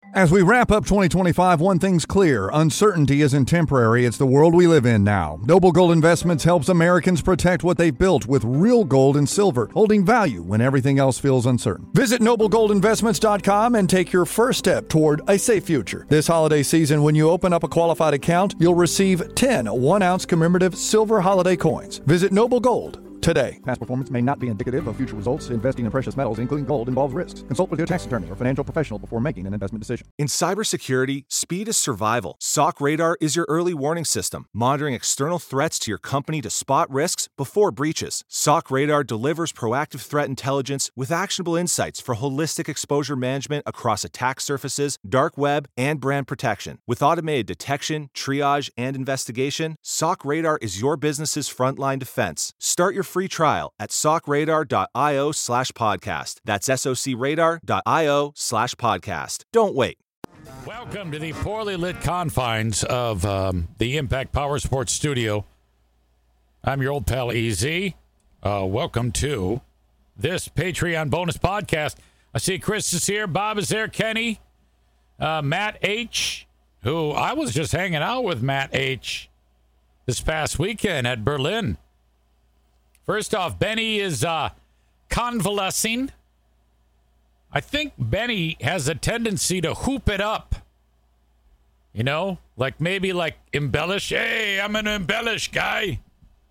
As we wrap up 2025, one thing's clear. Uncertainty isn't temporary. It's the world we live in now. Noble Gold Investments helps Americans protect what they've built with real gold and silver, holding value when everything else feels uncertain. Visit noblegoldinvestments.com and take your first step toward a safe future. This holiday season, when you open up a qualified account, you'll receive 10 1-ounce commemorative silver holiday coins. Visit Noble Gold today. Past performance may not be indicative of future results. Investing in precious metals, including gold, involves risks. Consult with your tax attorney or financial professional before making an investment decision. In cybersecurity, speed is survival. SOC Radar is your early warning system, monitoring external threats to your company to spot risks before breaches. SOC Radar delivers proactive threat intelligence with actionable insights for holistic exposure management across attack surfaces, dark web, and brand protection. With automated detection, triage, and investigation, SOC Radar is your business's frontline defense. Start your free trial at socradar.io/podcast. That's socradar.io/podcast. Don't wait. Welcome to the poorly lit confines of the Impact Power Sports Studio. I'm your old pal EZ. Welcome to this Patreon bonus podcast. I see Chris is here, Bob is there, Kenny, Matt H., who I was just hanging out with Matt H. this past weekend at Berlin. First off, Benny is convalescing. I think Benny has a tendency to hoop it up. You know, maybe embellish. Hey, I'm an embellish guy.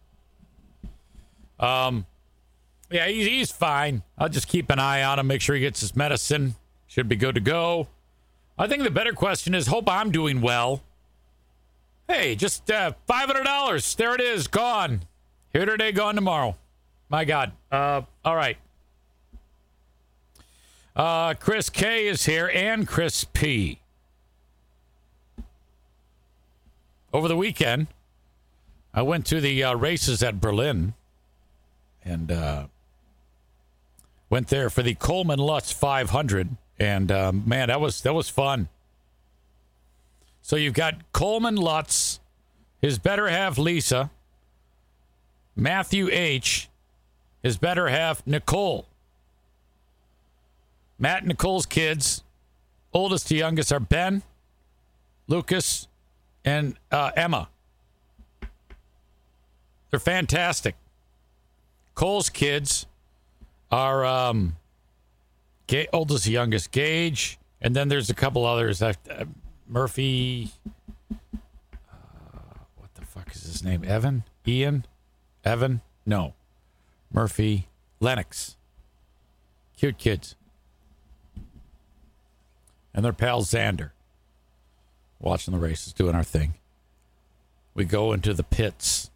Yeah, he's fine. I'll just keep an eye on him, make sure he gets his medicine. Should be good to go. I think the better question is, hope I'm doing well. Hey, just $500. There it is, gone. Here today, gone tomorrow. My God. All right. Chris K is here and Chris P. Over the weekend, I went to the races at Berlin and went there for the Coleman Lutz 500. And man, that was fun. So you've got Coleman Lutz, his better half Lisa, Matthew H., his better half Nicole. Matt and Nicole's kids, oldest to youngest, are Ben, Lucas, and Emma. They're fantastic. Cole's kids are oldest to youngest, Gage, and then there's a couple others. Murphy, what the fuck is his name? Evan? Ian? Evan? No. Murphy. Lennox. Cute kids. And their pal Xander. Watching the races, doing our thing. We go into the pits.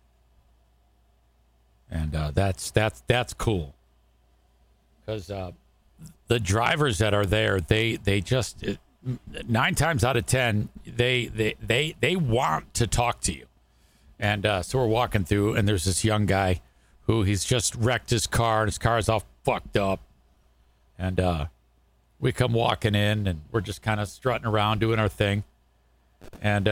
And that's cool. Because the drivers that are there, they just 9 times out of 10, they want to talk to you. And so we're walking through, and there's this young guy who he's just wrecked his car, and his car is all fucked up. And we come walking in, and we're just kind of strutting around, doing our thing. And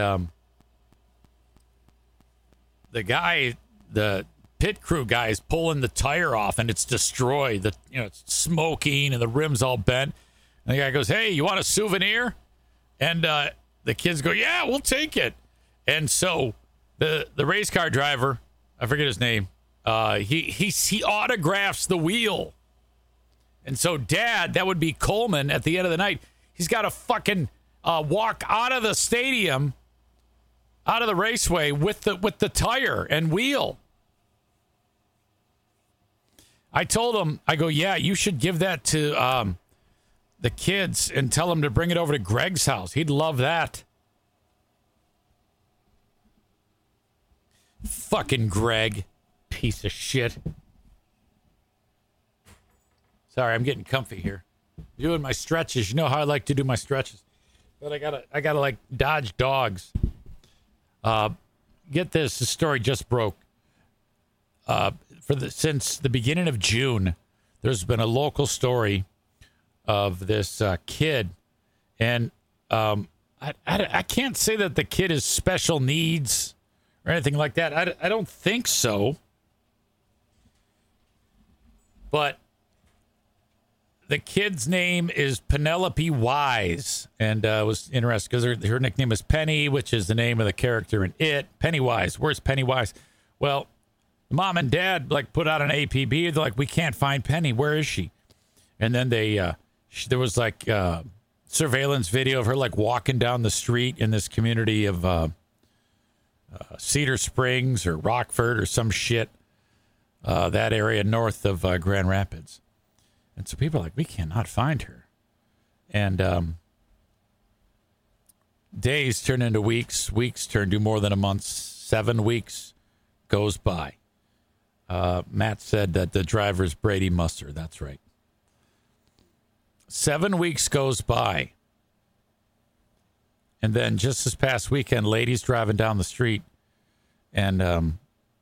the pit crew guy is pulling the tire off, and it's destroyed. It's smoking, and the rim's all bent. And the guy goes, "Hey, you want a souvenir?" And the kids go, "Yeah, we'll take it." And so the race car driver, I forget his name, he autographs the wheel. And so Dad, that would be Coleman at the end of the night, he's got to fucking walk out of the stadium, out of the raceway with the tire and wheel. I told him, I go, "Yeah, you should give that to the kids and tell them to bring it over to Greg's house. He'd love that." Fucking Greg. Piece of shit. Sorry, I'm getting comfy here. Doing my stretches. You know how I like to do my stretches. But I gotta like dodge dogs. Get this, the story just broke. Since the beginning of June, there's been a local story of this kid, and I can't say that the kid is special needs or anything like that. I don't think so. But The kid's name is Penelope Wise, and it was interesting because her nickname is Penny, which is the name of the character in It. Pennywise. Where's Pennywise? Well, mom and dad put out an APB. They're like, we can't find Penny. Where is she? And then there was surveillance video of her walking down the street in this community of Cedar Springs or Rockford or some shit, that area north of Grand Rapids. And so people are like, we cannot find her. And days turn into weeks. Weeks turn to more than a month. 7 weeks goes by. Matt said that the driver's Brady Musser. That's right. 7 weeks goes by. And then just this past weekend, lady's driving down the street and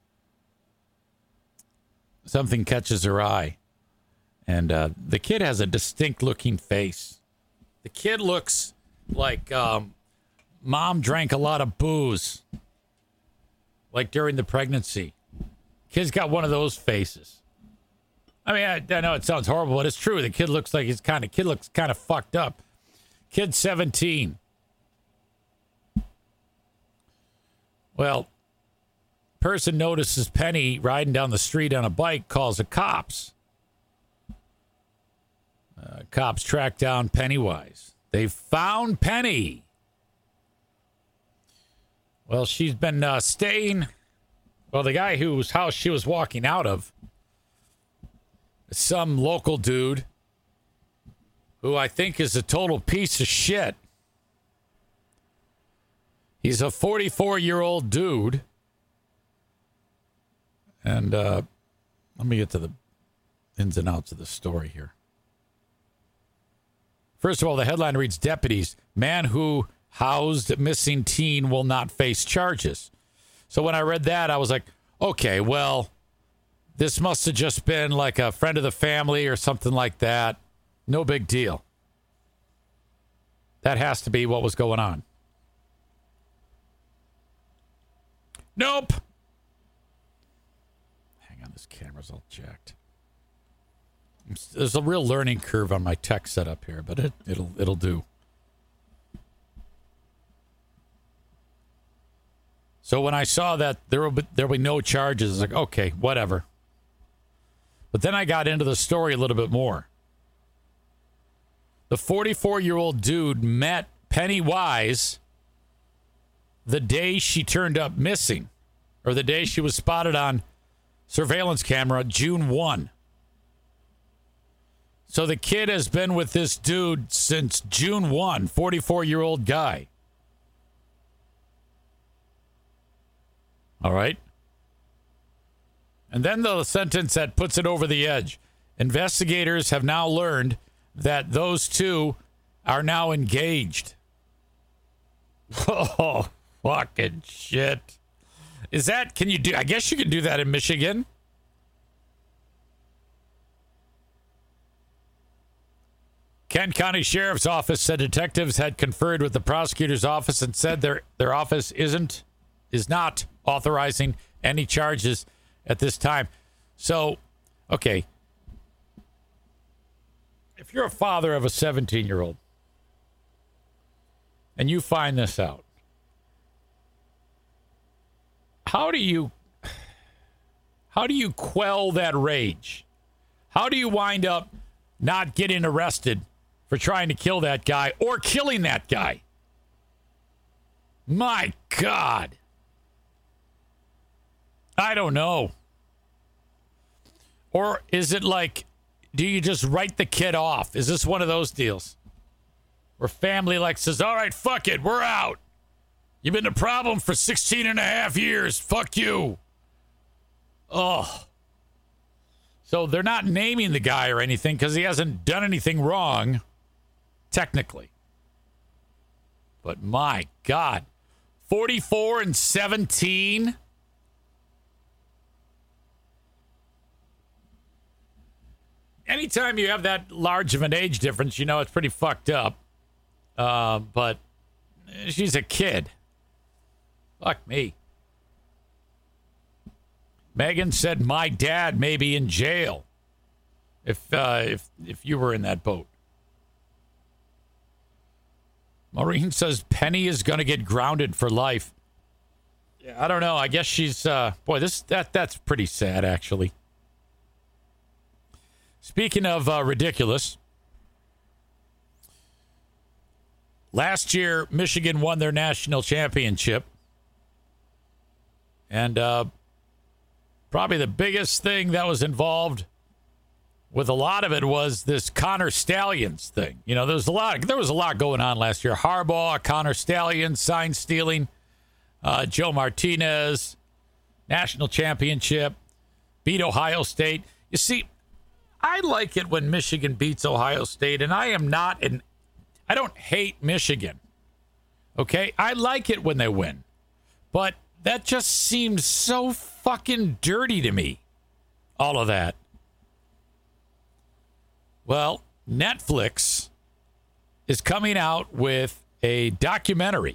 something catches her eye. And the kid has a distinct looking face. The kid looks like mom drank a lot of booze, during the pregnancy. Kid's got one of those faces. I mean, I know it sounds horrible, but it's true. The kid looks like kid looks kind of fucked up. Kid's 17. Well, person notices Penny riding down the street on a bike, calls the cops. Cops track down Pennywise. They found Penny. Well, she's been staying. Well, the guy whose house she was walking out of, some local dude who I think is a total piece of shit. He's a 44-year-old dude. And let me get to the ins and outs of the story here. First of all, the headline reads, deputies, man who housed missing teen will not face charges. So when I read that, I was like, okay, well, this must have just been a friend of the family or something like that. No big deal. That has to be what was going on. Nope. Hang on, this camera's all jacked. There's a real learning curve on my tech setup here, but it'll do. So when I saw that there'll be no charges, I was like, okay, whatever. But then I got into the story a little bit more. The 44-year-old dude met Pennywise the day she turned up missing, or the day she was spotted on surveillance camera, June 1. So the kid has been with this dude since June 1, 44-year-old guy. All right. And then the sentence that puts it over the edge. Investigators have now learned that those two are now engaged. Oh, fucking shit. Is that, can you do, I guess you can do that in Michigan. Kent County Sheriff's Office said detectives had conferred with the prosecutor's office and said their office is not authorizing any charges at this time. So, okay. If you're a father of a 17-year-old and you find this out, how do you quell that rage? How do you wind up not getting arrested for trying to kill that guy or killing that guy? My God. I don't know. Or is it do you just write the kid off? Is this one of those deals where family says, all right, fuck it, we're out. You've been a problem for 16 and a half years. Fuck you. Oh. So they're not naming the guy or anything because he hasn't done anything wrong, technically. But my God, 44 and 17. Anytime you have that large of an age difference, it's pretty fucked up. But she's a kid. Fuck me. Megan said, my dad may be in jail. if you were in that boat. Maureen says Penny is going to get grounded for life. Yeah, I don't know. I guess she's that's pretty sad, actually. Speaking of ridiculous, last year Michigan won their national championship, and probably the biggest thing that was involved with a lot of it was this Connor Stalions thing. You know, there was a lot going on last year. Harbaugh, Connor Stalions, sign stealing, Joe Martinez, national championship, beat Ohio State. You see, I like it when Michigan beats Ohio State, and I don't hate Michigan. Okay? I like it when they win. But that just seems so fucking dirty to me. All of that. Well, Netflix is coming out with a documentary.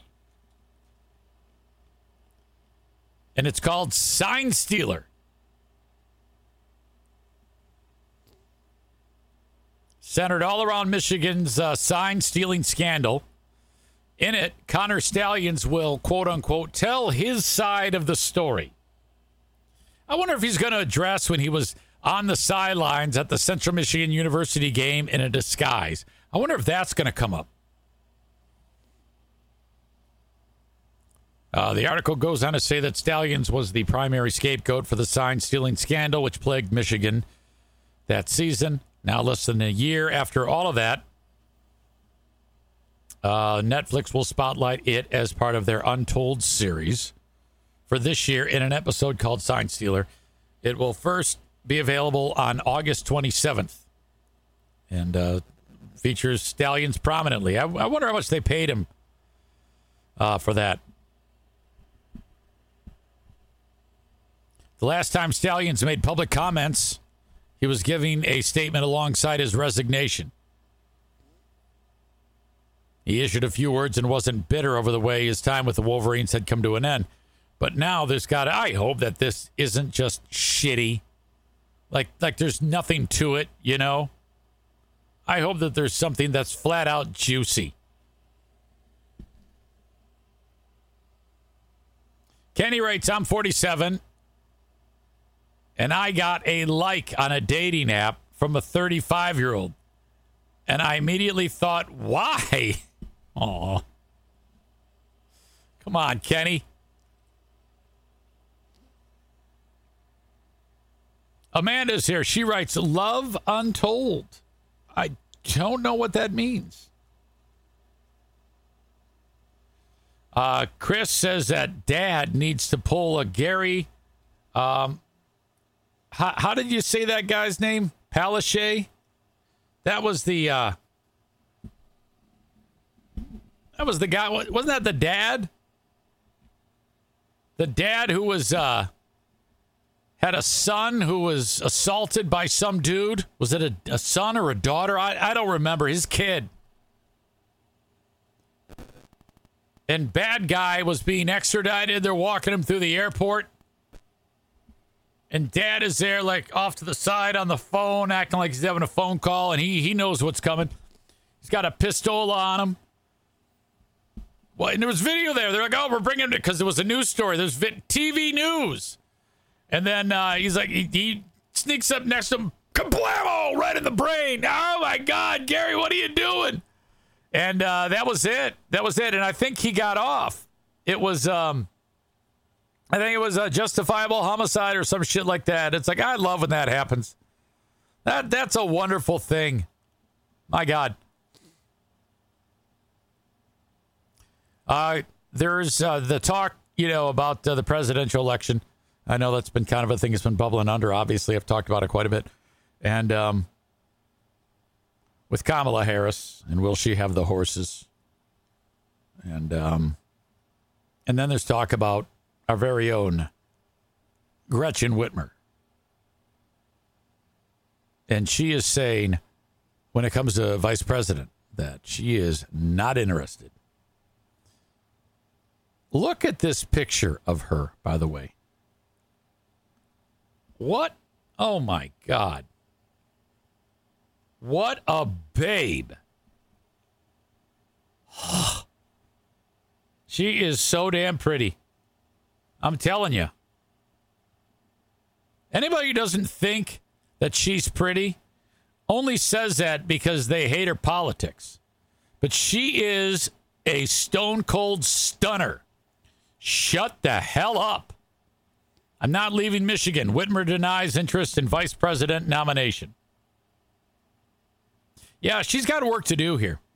And it's called Sign Stealer. Centered all around Michigan's sign stealing scandal. In it, Connor Stalions will, quote unquote, tell his side of the story. I wonder if he's going to address when he was on the sidelines at the Central Michigan University game in a disguise. I wonder if that's going to come up. The article goes on to say that Stalions was the primary scapegoat for the sign stealing scandal, which plagued Michigan that season. Now, less than a year after all of that, Netflix will spotlight it as part of their Untold series for this year in an episode called Sign Stealer. It will first be available on August 27th and features Stalions prominently. I wonder how much they paid him for that. The last time Stalions made public comments, he was giving a statement alongside his resignation. He issued a few words and wasn't bitter over the way his time with the Wolverines had come to an end. But now I hope that this isn't just shitty. Like there's nothing to it, you know? I hope that there's something that's flat out juicy. Kenny writes, I'm 47, and I got a like on a dating app from a 35-year-old. And I immediately thought, why? Aw. Come on, Kenny. Amanda's here. She writes, Love Untold. I don't know what that means. Chris says that Dad needs to pull a Gary. How did you say that guy's name? Palaszczuk? That was the guy. Wasn't that the dad? The dad who was had a son who was assaulted by some dude. Was it a son or a daughter? I don't remember. His kid. And bad guy was being extradited. They're walking him through the airport. And dad is there, like, off to the side on the phone, acting like he's having a phone call, and he knows what's coming. He's got a pistol on him. Well, and there was video there. They're like, oh, we're bringing it, because there was a news story. There's TV news. And then he's like, he sneaks up next to him, kablamo, right in the brain. Oh, my God, Gary, what are you doing? And that was it. That was it. And I think he got off. It was... I think it was a justifiable homicide or some shit like that. It's like, I love when that happens. That's a wonderful thing. My God. There's the talk, about the presidential election. I know that's been kind of a thing that's been bubbling under. Obviously, I've talked about it quite a bit. And with Kamala Harris, and will she have the horses? And then there's talk about our very own Gretchen Whitmer. And she is saying, when it comes to vice president, that she is not interested. Look at this picture of her, by the way. What? Oh, my God. What a babe. She is so damn pretty. I'm telling you. Anybody who doesn't think that she's pretty only says that because they hate her politics. But she is a stone cold stunner. Shut the hell up. I'm not leaving Michigan. Whitmer denies interest in vice president nomination. Yeah, she's got work to do here.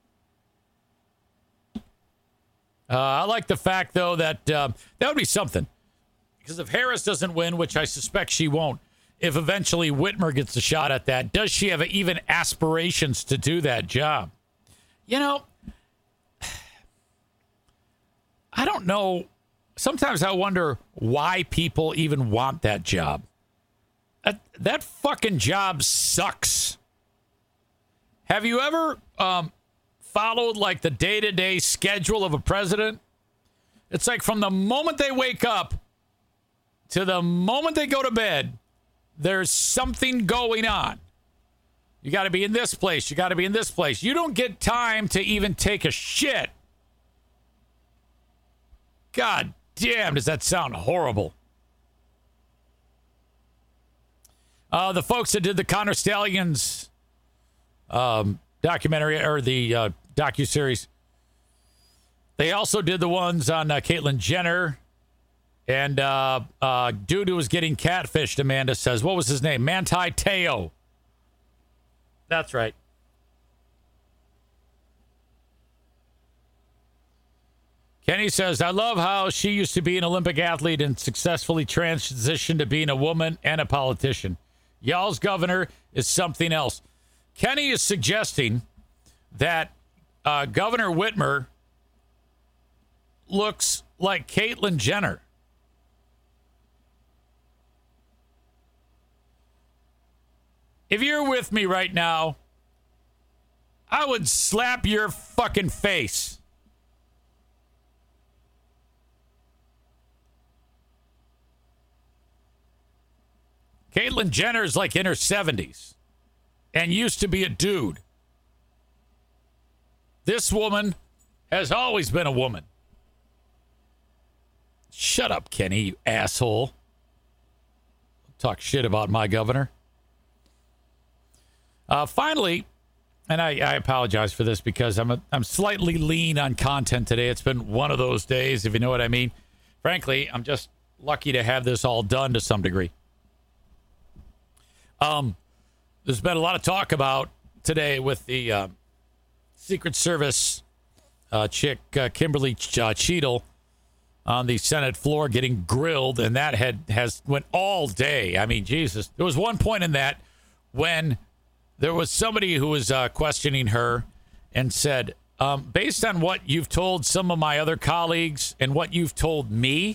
I like the fact, though, that that would be something. Because if Harris doesn't win, which I suspect she won't, if eventually Whitmer gets a shot at that, does she have even aspirations to do that job? You know, I don't know. Sometimes I wonder why people even want that job. That fucking job sucks. Have you ever followed like the day-to-day schedule of a president? It's like from the moment they wake up to the moment they go to bed, there's something going on. You got to be in this place. You got to be in this place. You don't get time to even take a shit. God damn, does that sound horrible? The folks that did the Connor Stallions documentary or the docuseries, they also did the ones on Caitlyn Jenner and dude who was getting catfished, Amanda says. What was his name? Manti Te'o. That's right. Kenny says, I love how she used to be an Olympic athlete and successfully transitioned to being a woman and a politician. Y'all's governor is something else. Kenny is suggesting that Governor Whitmer looks like Caitlyn Jenner. If you're with me right now, I would slap your fucking face. Caitlyn Jenner's like in her 70s and used to be a dude. This woman has always been a woman. Shut up, Kenny, you asshole. Talk shit about my governor. Finally, and I apologize for this because I'm slightly lean on content today. It's been one of those days, if you know what I mean. Frankly, I'm just lucky to have this all done to some degree. There's been a lot of talk about today with the Secret Service chick, Kimberly Cheadle, on the Senate floor getting grilled, and that has went all day. I mean, Jesus. There was one point in that when there was somebody who was questioning her and said, based on what you've told some of my other colleagues and what you've told me,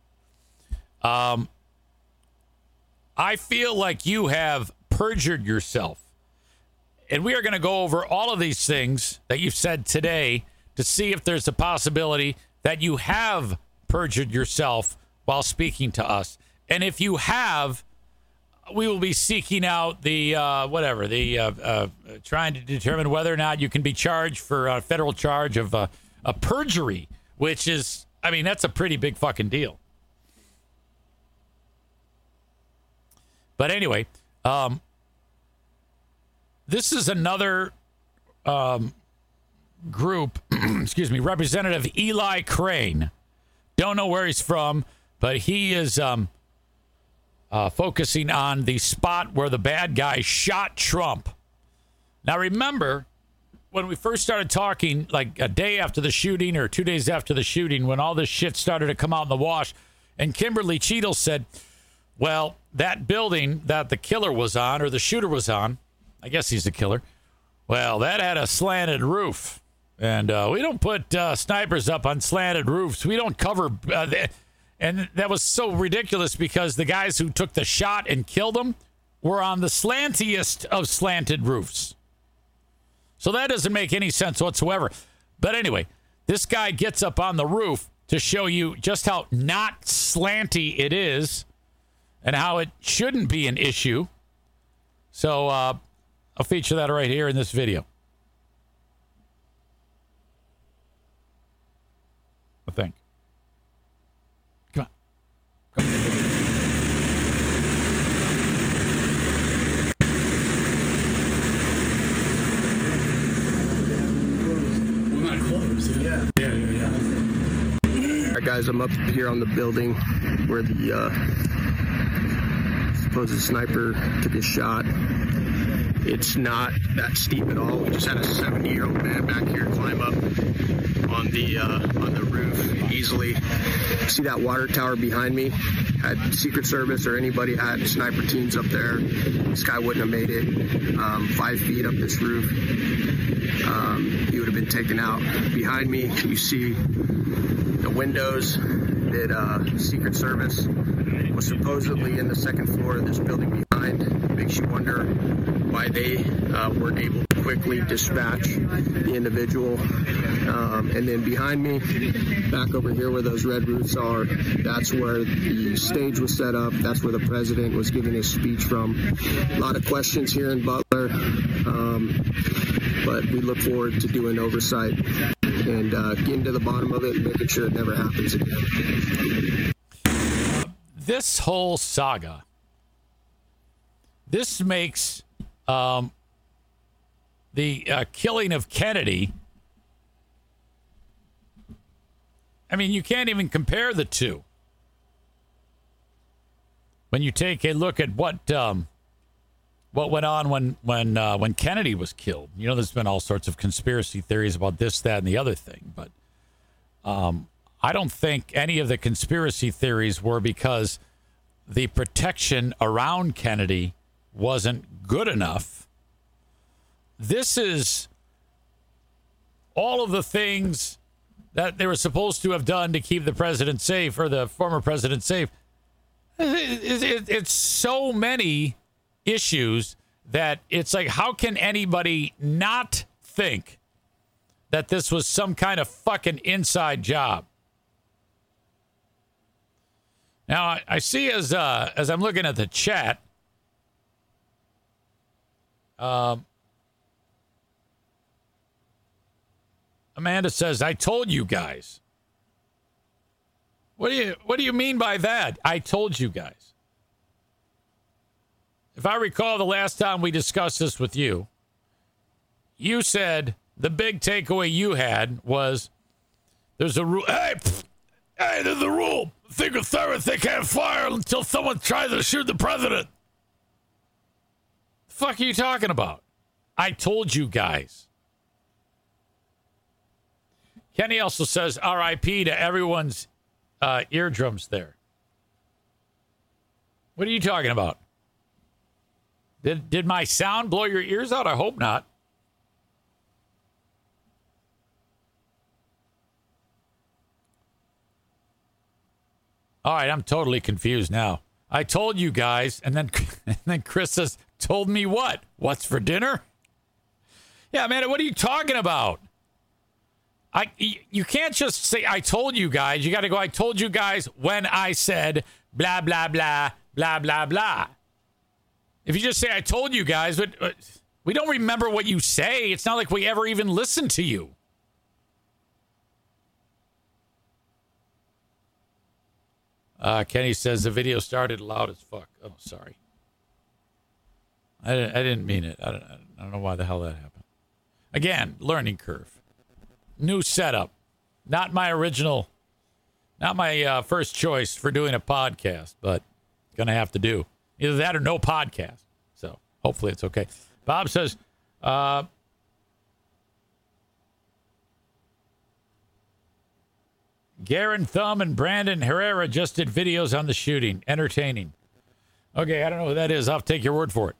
I feel like you have perjured yourself. And we are going to go over all of these things that you've said today to see if there's a possibility that you have perjured yourself while speaking to us. And if you have, we will be seeking out the trying to determine whether or not you can be charged for a federal charge of a perjury, which is, I mean, that's a pretty big fucking deal. But anyway, this is another group, excuse me, Representative Eli Crane. Don't know where he's from, but he is focusing on the spot where the bad guy shot Trump. Now, remember, when we first started talking, like a day after the shooting or 2 days after the shooting, when all this shit started to come out in the wash, and Kimberly Cheadle said, well, that building that the killer was on, or the shooter was on, I guess he's the killer, well, that had a slanted roof. And we don't put snipers up on slanted roofs. We don't cover... And that was so ridiculous because the guys who took the shot and killed him were on the slantiest of slanted roofs. So that doesn't make any sense whatsoever. But anyway, this guy gets up on the roof to show you just how not slanty it is and how it shouldn't be an issue. So I'll feature that right here in this video. I think. Come on. All right, guys, I'm up here on the building where the supposed sniper took his shot. It's not that steep at all. We just had a 70-year-old man back here climb up on the roof easily. See that water tower behind me? Had Secret Service or anybody had sniper teams up there, this guy wouldn't have made it 5 feet up this roof. He would have been taken out. Behind me, you see the windows that Secret Service was supposedly in the second floor of this building behind. Makes you wonder why they weren't able to quickly dispatch the individual. And then behind me, back over here where those red roofs are, that's where the stage was set up. That's where the president was giving his speech from. A lot of questions here in Butler, but we look forward to doing oversight and getting to the bottom of it and making sure it never happens again. This whole saga, this makes the killing of Kennedy, I mean, you can't even compare the two. When you take a look at what went on when Kennedy was killed, you know, there's been all sorts of conspiracy theories about this, that, and the other thing, but I don't think any of the conspiracy theories were because the protection around Kennedy wasn't good enough. This is all of the things that they were supposed to have done to keep the president safe, or the former president safe. It's so many issues that it's like, how can anybody not think that this was some kind of fucking inside job? Now, I see as I'm looking at the chat, Amanda says, "I told you guys." What do you mean by that? I told you guys. If I recall the last time we discussed this with you, you said the big takeaway you had was there's a rule. Hey, there's a rule. Secret Service, they can't fire until someone tries to shoot the president. The fuck are you talking about? I told you guys. Kenny also says R.I.P. to everyone's eardrums there. What are you talking about? Did my sound blow your ears out? I hope not. All right, I'm totally confused now. I told you guys, and then Chris says, "Told me what? What's for dinner?" Yeah, man, what are you talking about? You can't just say, "I told you guys." You got to go, "I told you guys when I said blah, blah, blah, blah, blah, blah." If you just say, "I told you guys," but we don't remember what you say. It's not like we ever even listened to you. Kenny says the video started loud as fuck. Oh, sorry. I didn't mean it. I don't know why the hell that happened. Again, learning curve. New setup. Not my first choice for doing a podcast, but gonna have to do. Either that or no podcast. So hopefully it's okay. Bob says, Garen Thumb and Brandon Herrera just did videos on the shooting. Entertaining. Okay, I don't know who that is. I'll take your word for it.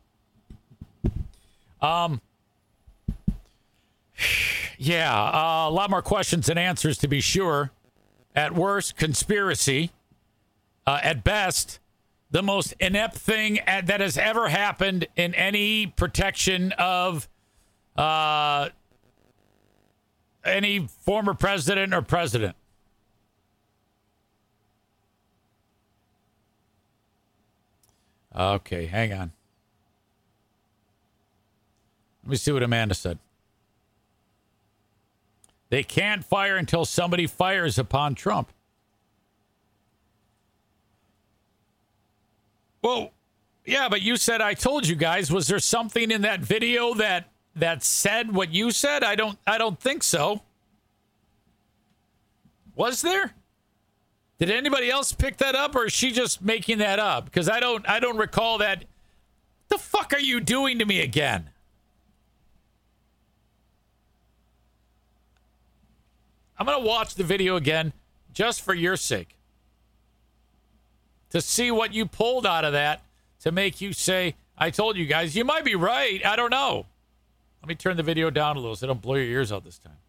Yeah, a lot more questions than answers, to be sure. At worst, conspiracy. At best, the most inept thing that has ever happened in any protection of any former president or president. Okay, hang on. Let me see what Amanda said. They can't fire until somebody fires upon Trump. Well, yeah, but you said I told you guys. Was there something in that video that said what you said? I don't think so. Was there? Did anybody else pick that up, or is she just making that up? Because I don't recall that. What the fuck are you doing to me again? I'm going to watch the video again just for your sake. To see what you pulled out of that to make you say, I told you guys. You might be right. I don't know. Let me turn the video down a little so I don't blow your ears out this time.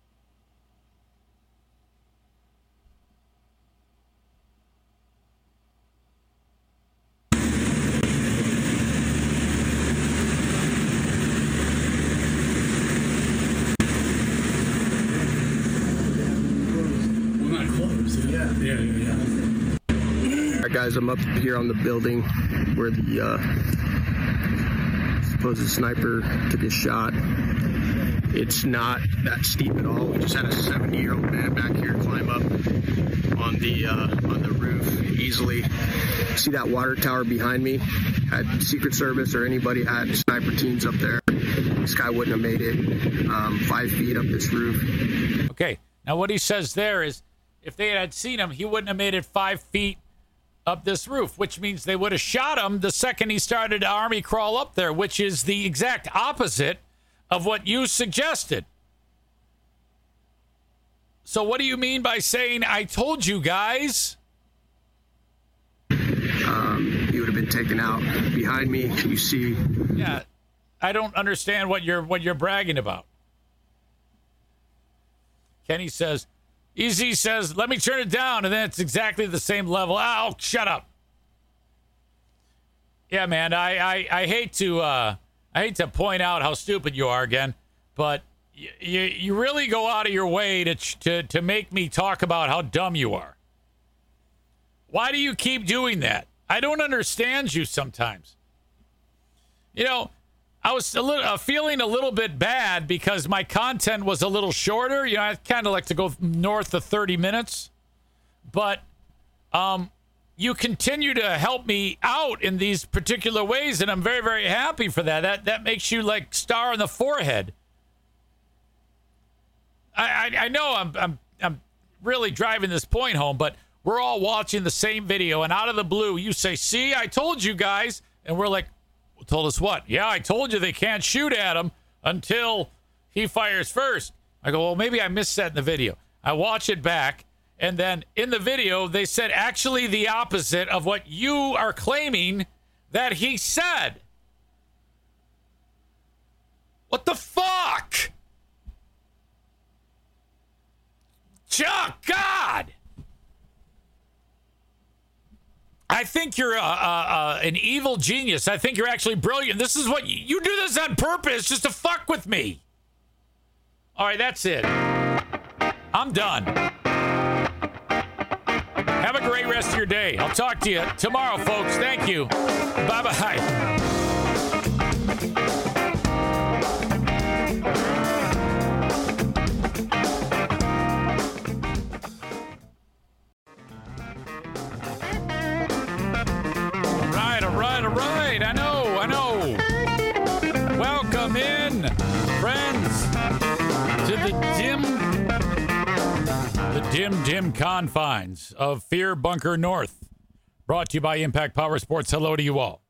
All right, guys, I'm up here on the building where the supposed sniper took his shot. It's not that steep at all. We just had a 70-year-old man back here climb up on the roof easily. See that water tower behind me? Had Secret Service or anybody had sniper teams up there, this guy wouldn't have made it 5 feet up this roof. Okay, now what he says there is, if they had seen him, he wouldn't have made it 5 feet up this roof, which means they would have shot him the second he started to army crawl up there, which is the exact opposite of what you suggested. So what do you mean by saying, I told you guys? He would have been taken out. Behind me, you see. Yeah, I don't understand what you're bragging about. Kenny says, Easy says, let me turn it down, and then it's exactly the same level. Oh, shut up. Yeah, man, I hate to point out how stupid you are again, but you really go out of your way to make me talk about how dumb you are. Why do you keep doing that? I don't understand you sometimes. You know, I was feeling a little bit bad because my content was a little shorter. You know, I kind of like to go north of 30 minutes. But you continue to help me out in these particular ways, and I'm very, very happy for that. That makes you like star on the forehead. I know I'm really driving this point home, but we're all watching the same video, and out of the blue, you say, see, I told you guys. And we're like, told us what? Yeah, I told you they can't shoot at him until he fires first. I go, well, maybe I missed that in the video. I watch it back, and then in the video, they said actually the opposite of what you are claiming that he said. What the fuck? Chuck, God! I think you're an evil genius. I think you're actually brilliant. This is what you do this on purpose just to fuck with me. All right, that's it. I'm done. Have a great rest of your day. I'll talk to you tomorrow, folks. Thank you. Bye-bye. All right. I know. Welcome in, friends, to the dim confines of Fear Bunker North. Brought to you by Impact Power Sports. Hello to you all.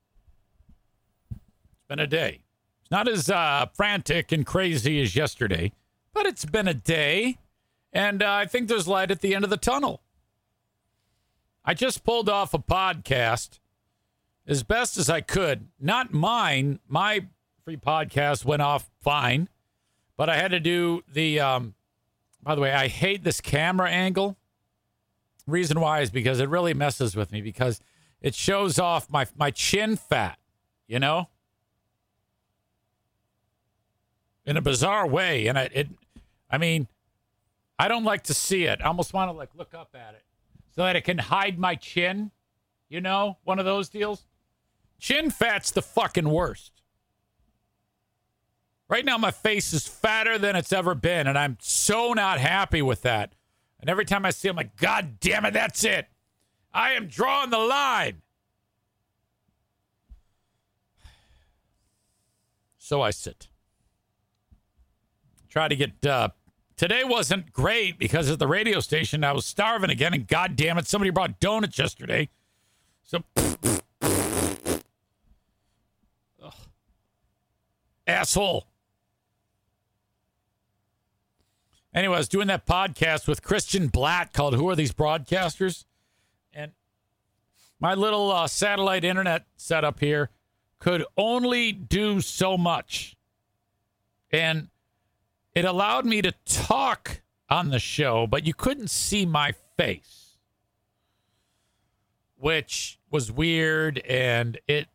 It's been a day. It's not as frantic and crazy as yesterday, but it's been a day, and I think there's light at the end of the tunnel. I just pulled off a podcast as best as I could. Not mine. My free podcast went off fine. But I had to do the, by the way, I hate this camera angle. Reason why is because it really messes with me because it shows off my chin fat, you know? In a bizarre way. And I mean, I don't like to see it. I almost want to like look up at it so that it can hide my chin. You know, one of those deals. Chin fat's the fucking worst. Right now, my face is fatter than it's ever been, and I'm so not happy with that. And every time I see it, I'm like, God damn it, that's it. I am drawing the line. So I sit. Try to get... today wasn't great because at the radio station, I was starving again, and God damn it, somebody brought donuts yesterday. So... asshole. Anyway, I was doing that podcast with Christian Blatt called Who Are These Broadcasters? And my little satellite internet setup here could only do so much. And it allowed me to talk on the show, but you couldn't see my face, which was weird. And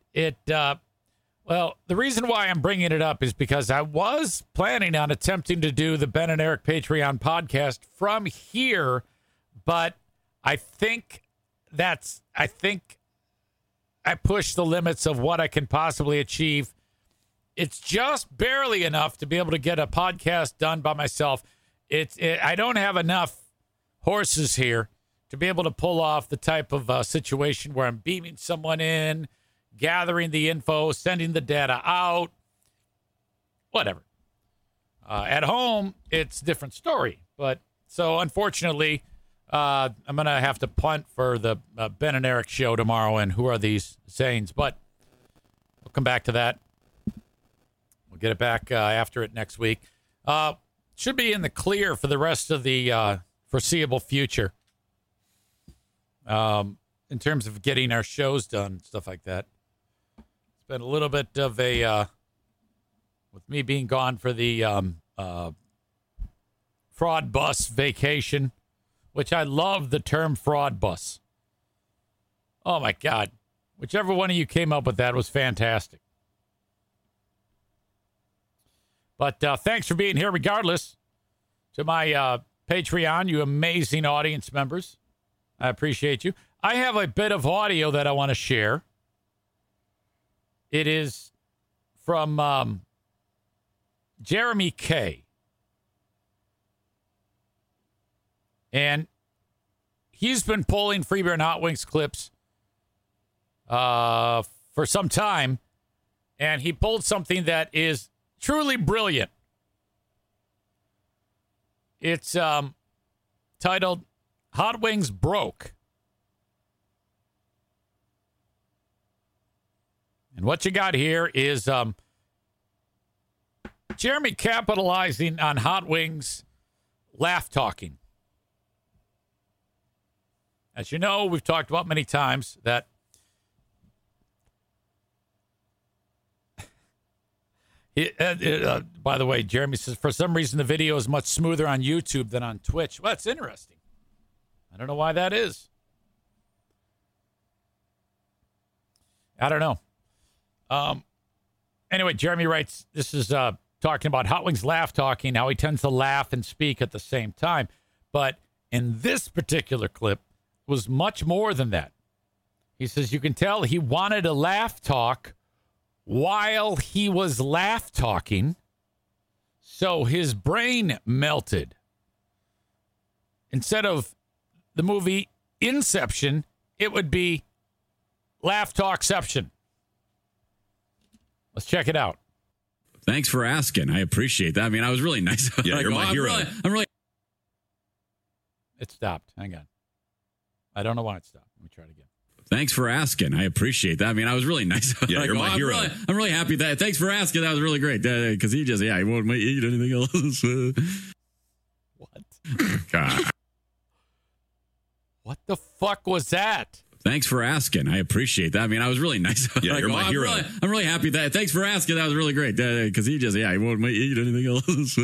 well, the reason why I'm bringing it up is because I was planning on attempting to do the Ben and Eric Patreon podcast from here, but I think I pushed the limits of what I can possibly achieve. It's just barely enough to be able to get a podcast done by myself. I don't have enough horses here to be able to pull off the type of situation where I'm beaming someone in, gathering the info, sending the data out, whatever. At home, it's a different story. But so, unfortunately, I'm going to have to punt for the Ben and Eric show tomorrow and Who Are These Zanes? But we'll come back to that. We'll get it back after it next week. Should be in the clear for the rest of the foreseeable future in terms of getting our shows done, stuff like that. Been a little bit of a, with me being gone for the fraud bus vacation, which I love the term fraud bus. Oh, my God. Whichever one of you came up with that was fantastic. But thanks for being here regardless. To my Patreon, you amazing audience members. I appreciate you. I have a bit of audio that I want to share. It is from Jeremy Kay. And he's been pulling Free Beer and Hot Wings clips for some time. And he pulled something that is truly brilliant. It's titled Hot Wings Broke. And what you got here is Jeremy capitalizing on Hot Wings laugh talking. As you know, we've talked about many times that by the way, Jeremy says, for some reason, the video is much smoother on YouTube than on Twitch. Well, that's interesting. I don't know why that is. I don't know. Anyway, Jeremy writes, this is talking about Hot Wings laugh talking, how he tends to laugh and speak at the same time. But in this particular clip was much more than that. He says, you can tell he wanted to laugh talk while he was laugh talking. So his brain melted. Instead of the movie Inception, it would be laugh talkception. Let's check it out. Thanks for asking. I appreciate that. I mean, I was really nice. Yeah, you're my hero. I'm really. It stopped. Hang on. I don't know why it stopped. Let me try it again. Thanks for asking. I appreciate that. I mean, I was really nice. Yeah, you're my hero. I'm really happy that. Thanks for asking. That was really great. Because he won't eat anything else. What? God. What the fuck was that? Thanks for asking. I appreciate that. I mean, I was really nice. Yeah, you're my hero. I'm really happy that. Thanks for asking. That was really great. Because he won't eat anything else.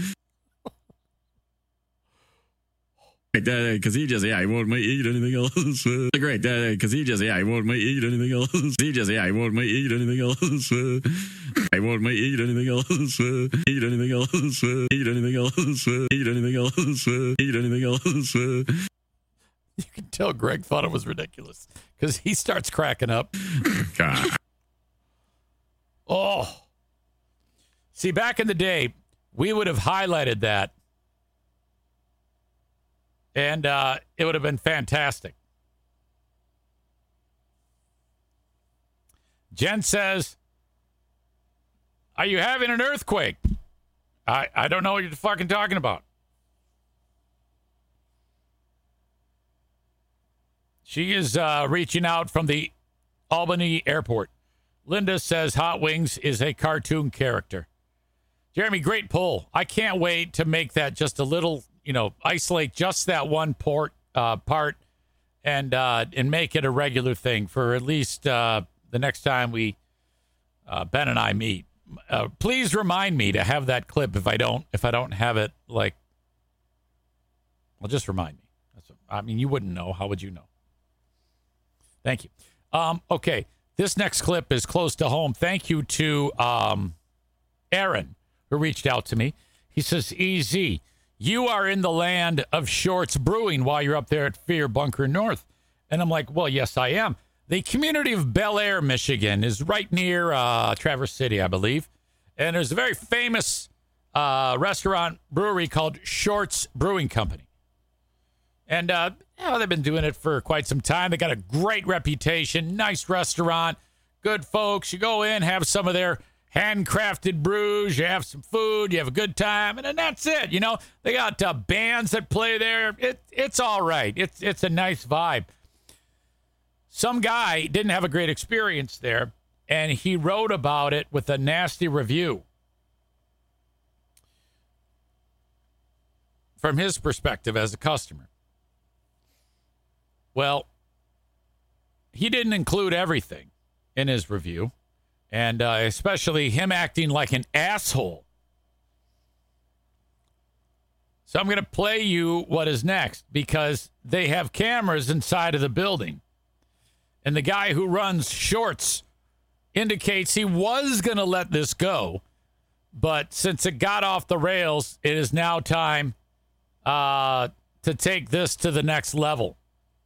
Because he won't eat anything else. Great. Because he won't eat anything else. He won't eat anything else. I won't eat anything else. Eat anything else. Eat anything else. Eat anything else. Eat anything else. You can tell Greg thought it was ridiculous because he starts cracking up. God. Oh. See, back in the day, we would have highlighted that, and it would have been fantastic. Jen says, are you having an earthquake? I don't know what you're fucking talking about. She is reaching out from the Albany airport. Linda says Hot Wings is a cartoon character. Jeremy, great poll. I can't wait to make that just a little, isolate just that one part and make it a regular thing for at least the next time Ben and I meet. Please remind me to have that clip if I don't have it. Just remind me. You wouldn't know. How would you know? Thank you. Okay, this next clip is close to home. Thank you to Aaron, who reached out to me. He says, EZ, you are in the land of Shorts Brewing while you're up there at Fear Bunker North. And I'm like, well, yes, I am. The community of Bel Air, Michigan is right near Traverse City, I believe. And there's a very famous restaurant brewery called Shorts Brewing Company. And they've been doing it for quite some time. They got a great reputation, nice restaurant, good folks. You go in, have some of their handcrafted brews, you have some food, you have a good time, and then that's it. They got bands that play there. It's all right. It's a nice vibe. Some guy didn't have a great experience there, and he wrote about it with a nasty review. From his perspective as a customer. Well, he didn't include everything in his review, and especially him acting like an asshole. So I'm going to play you what is next, because they have cameras inside of the building. And the guy who runs Shorts indicates he was going to let this go. But since it got off the rails, it is now time to take this to the next level.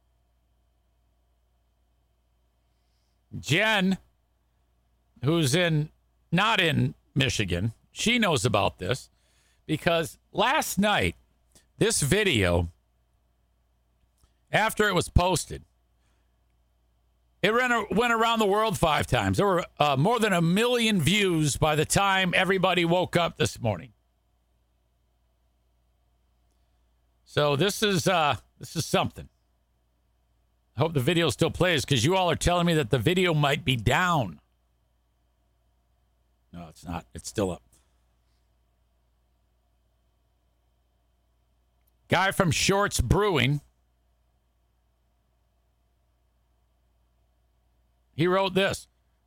Jen, who's not in Michigan, she knows about this because last night, this video, after it was posted, it went around the world 5 times. There were more than 1 million views by the time everybody woke up this morning. So this is something. I hope the video still plays because you all are telling me that the video might be down. No, it's not. It's still up. Guy from Shorts Brewing. He wrote this.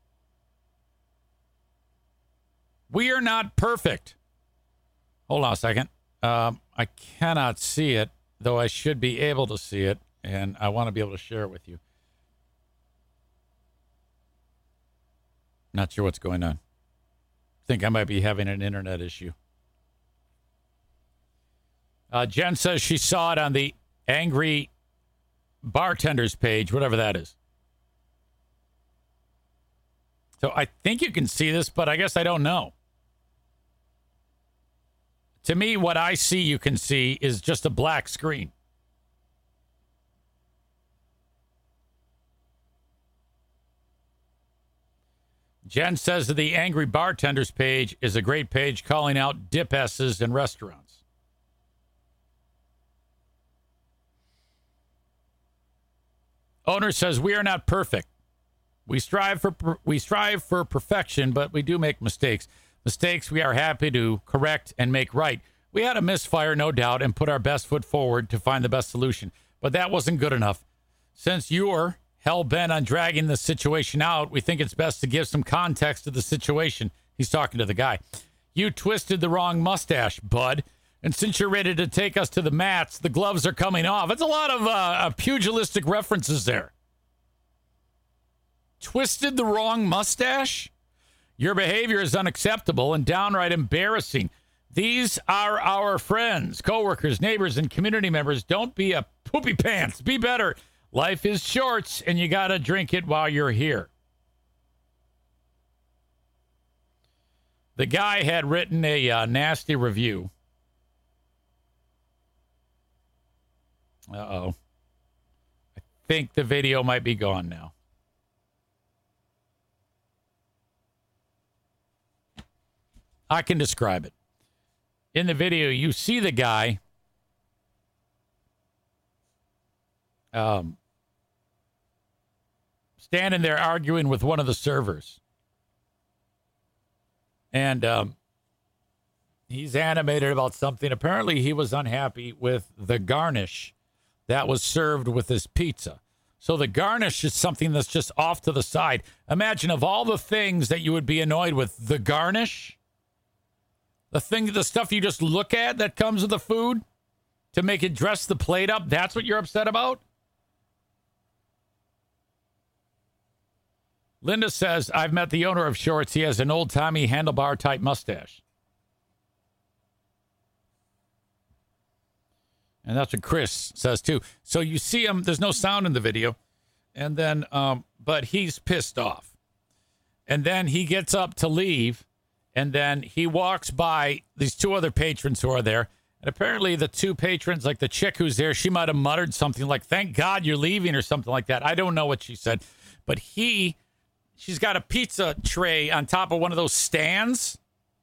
We are not perfect. Hold on a second. I cannot see it, though I should be able to see it, and I want to be able to share it with you. Not sure what's going on. Think I might be having an internet issue. Jen says she saw it on the Angry Bartenders page, whatever that is. So I think you can see this, but I guess I don't know. To me, what I see you can see is just a black screen. Jen says that the Angry Bartenders page is a great page calling out dip S's in restaurants. Owner says we are not perfect. We strive for perfection, but we do make mistakes. Mistakes we are happy to correct and make right. We had a misfire, no doubt, and put our best foot forward to find the best solution. But that wasn't good enough. Since you're hell-bent on dragging the situation out, we think it's best to give some context to the situation. He's talking to the guy. You twisted the wrong mustache, bud. And since you're ready to take us to the mats, the gloves are coming off. It's a lot of pugilistic references there. Twisted the wrong mustache? Your behavior is unacceptable and downright embarrassing. These are our friends, coworkers, neighbors, and community members. Don't be a poopy pants. Be better. Life is shorts, and you got to drink it while you're here. The guy had written a nasty review. Uh-oh. I think the video might be gone now. I can describe it. In the video, you see the guy standing there arguing with one of the servers. And he's animated about something. Apparently, he was unhappy with the garnish that was served with his pizza. So the garnish is something that's just off to the side. Imagine of all the things that you would be annoyed with, the garnish, the stuff you just look at that comes with the food to make it dress the plate up, that's what you're upset about? Linda says, I've met the owner of Shorts. He has an old-timey handlebar-type mustache. And that's what Chris says, too. So you see him. There's no sound in the video. And then, but he's pissed off. And then he gets up to leave. And then he walks by these two other patrons who are there. And apparently the two patrons, like the chick who's there, she might have muttered something like, thank God you're leaving or something like that. I don't know what she said. But she's got a pizza tray on top of one of those stands.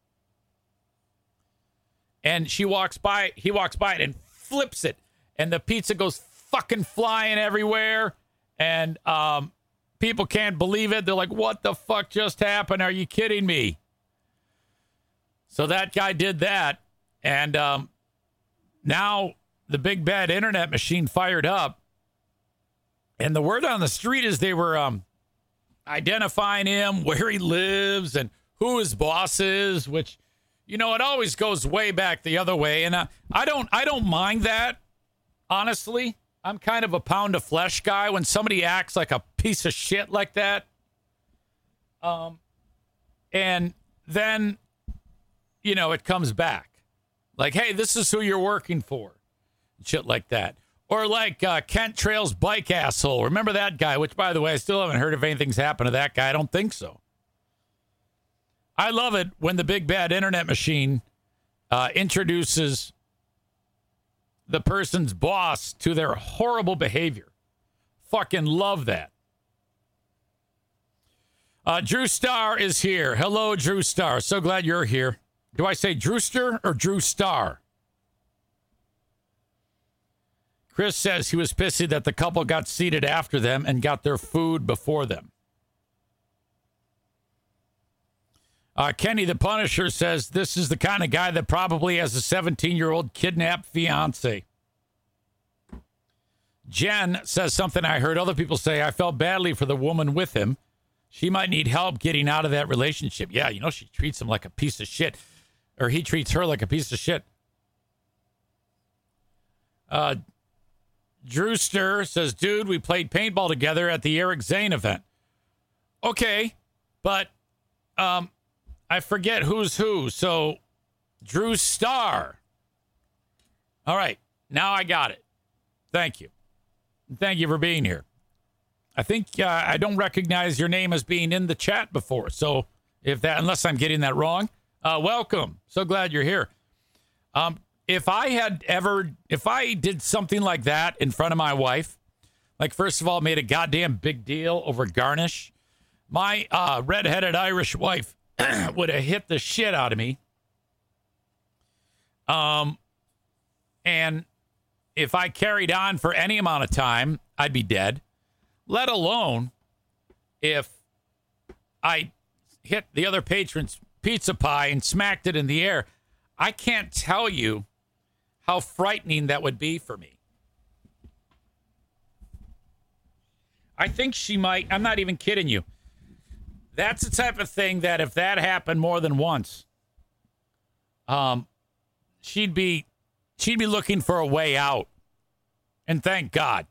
And he walks by it and flips it. And the pizza goes fucking flying everywhere. And people can't believe it. They're like, what the fuck just happened? Are you kidding me? So that guy did that. And now the big bad internet machine fired up. And the word on the street is they were identifying him, where he lives, and who his boss is, which, you know, it always goes way back the other way. And I don't mind that, honestly. I'm kind of a pound of flesh guy when somebody acts like a piece of shit like that. And then, you know, it comes back. Like, hey, this is who you're working for. Shit like that. Or like Kent Trails bike asshole. Remember that guy? Which, by the way, I still haven't heard if anything's happened to that guy. I don't think so. I love it when the big bad internet machine introduces the person's boss to their horrible behavior. Fucking love that. Drew Starr is here. Hello, Drew Starr. So glad you're here. Do I say Drewster or Drew Starr? Chris says he was pissy that the couple got seated after them and got their food before them. Kenny the Punisher says this is the kind of guy that probably has a 17-year-old kidnapped fiance. Jen says something I heard other people say. I felt badly for the woman with him. She might need help getting out of that relationship. Yeah, you know, she treats him like a piece of shit. Or he treats her like a piece of shit. Drewster says, dude, we played paintball together at the Eric Zane event. Okay, but I forget who's who. So, Drew Starr. All right, now I got it. Thank you. Thank you for being here. I think I don't recognize your name as being in the chat before. So, unless I'm getting that wrong, welcome. So glad you're here. If I did something like that in front of my wife, like first of all, made a goddamn big deal over garnish, my redheaded Irish wife would have hit the shit out of me. And if I carried on for any amount of time, I'd be dead. Let alone if I hit the other patron's pizza pie and smacked it in the air. I can't tell you how frightening that would be for me. I think she might. I'm not even kidding you. That's the type of thing that if that happened more than once, she'd be looking for a way out. And thank God.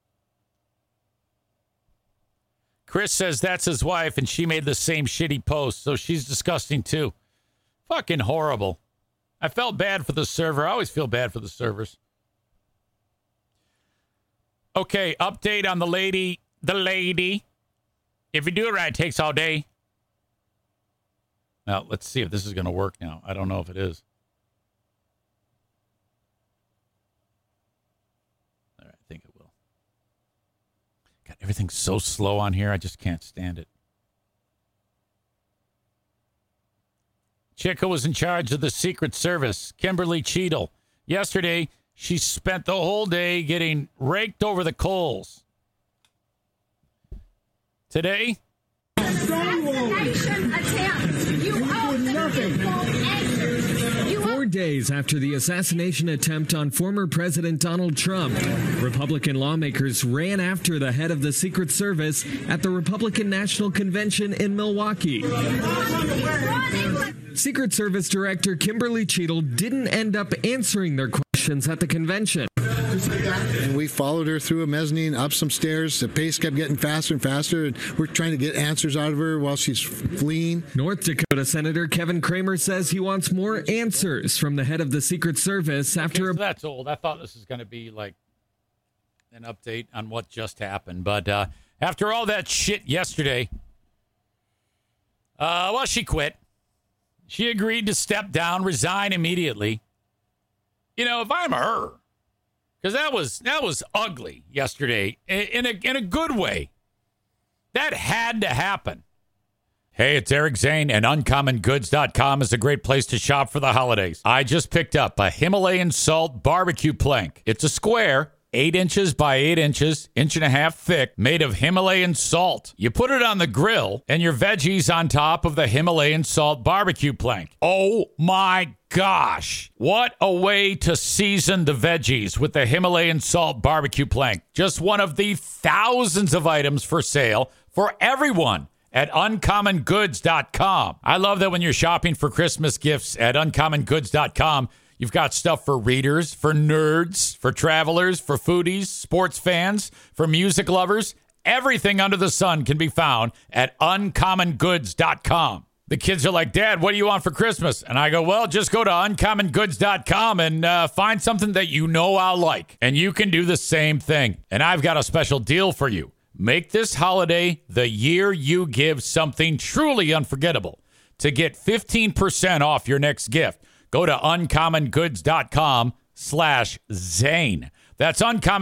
Chris says that's his wife, and she made the same shitty post, so she's disgusting too. Fucking horrible. I felt bad for the server. I always feel bad for the servers. Okay, update on the lady. The lady. If you do it right, it takes all day. Now, let's see if this is going to work now. I don't know if it is. All right, I think it will. God, everything's so slow on here. I just can't stand it. Chick who was in charge of the Secret Service, Kimberly Cheadle. Yesterday, she spent the whole day getting raked over the coals. Today, assassination attempt. You owe the people answers. 4 days after the assassination attempt on former President Donald Trump, Republican lawmakers ran after the head of the Secret Service at the Republican National Convention in Milwaukee. Secret Service Director Kimberly Cheadle didn't end up answering their questions at the convention. And we followed her through a mezzanine, up some stairs. The pace kept getting faster and faster, and we're trying to get answers out of her while she's fleeing. North Dakota Senator Kevin Cramer says he wants more answers from the head of the Secret Service after so that's old. I thought this was going to be like an update on what just happened. But after all that shit yesterday, well, she quit. She agreed to step down, resign immediately. You know, if I'm her, because that was ugly yesterday in a good way. That had to happen. Hey, it's Eric Zane, and UncommonGoods.com is a great place to shop for the holidays. I just picked up a Himalayan salt barbecue plank. It's a square, 8 inches by 8 inches, 1.5 inches thick, made of Himalayan salt. You put it on the grill and your veggies on top of the Himalayan salt barbecue plank. Oh my gosh. What a way to season the veggies with the Himalayan salt barbecue plank. Just one of the thousands of items for sale for everyone at UncommonGoods.com. I love that when you're shopping for Christmas gifts at UncommonGoods.com, you've got stuff for readers, for nerds, for travelers, for foodies, sports fans, for music lovers. Everything under the sun can be found at UncommonGoods.com. The kids are like, Dad, what do you want for Christmas? And I go, well, just go to UncommonGoods.com and find something that you know I'll like. And you can do the same thing. And I've got a special deal for you. Make this holiday the year you give something truly unforgettable. To get 15% off your next gift, go to UncommonGoods.com/Zane. That's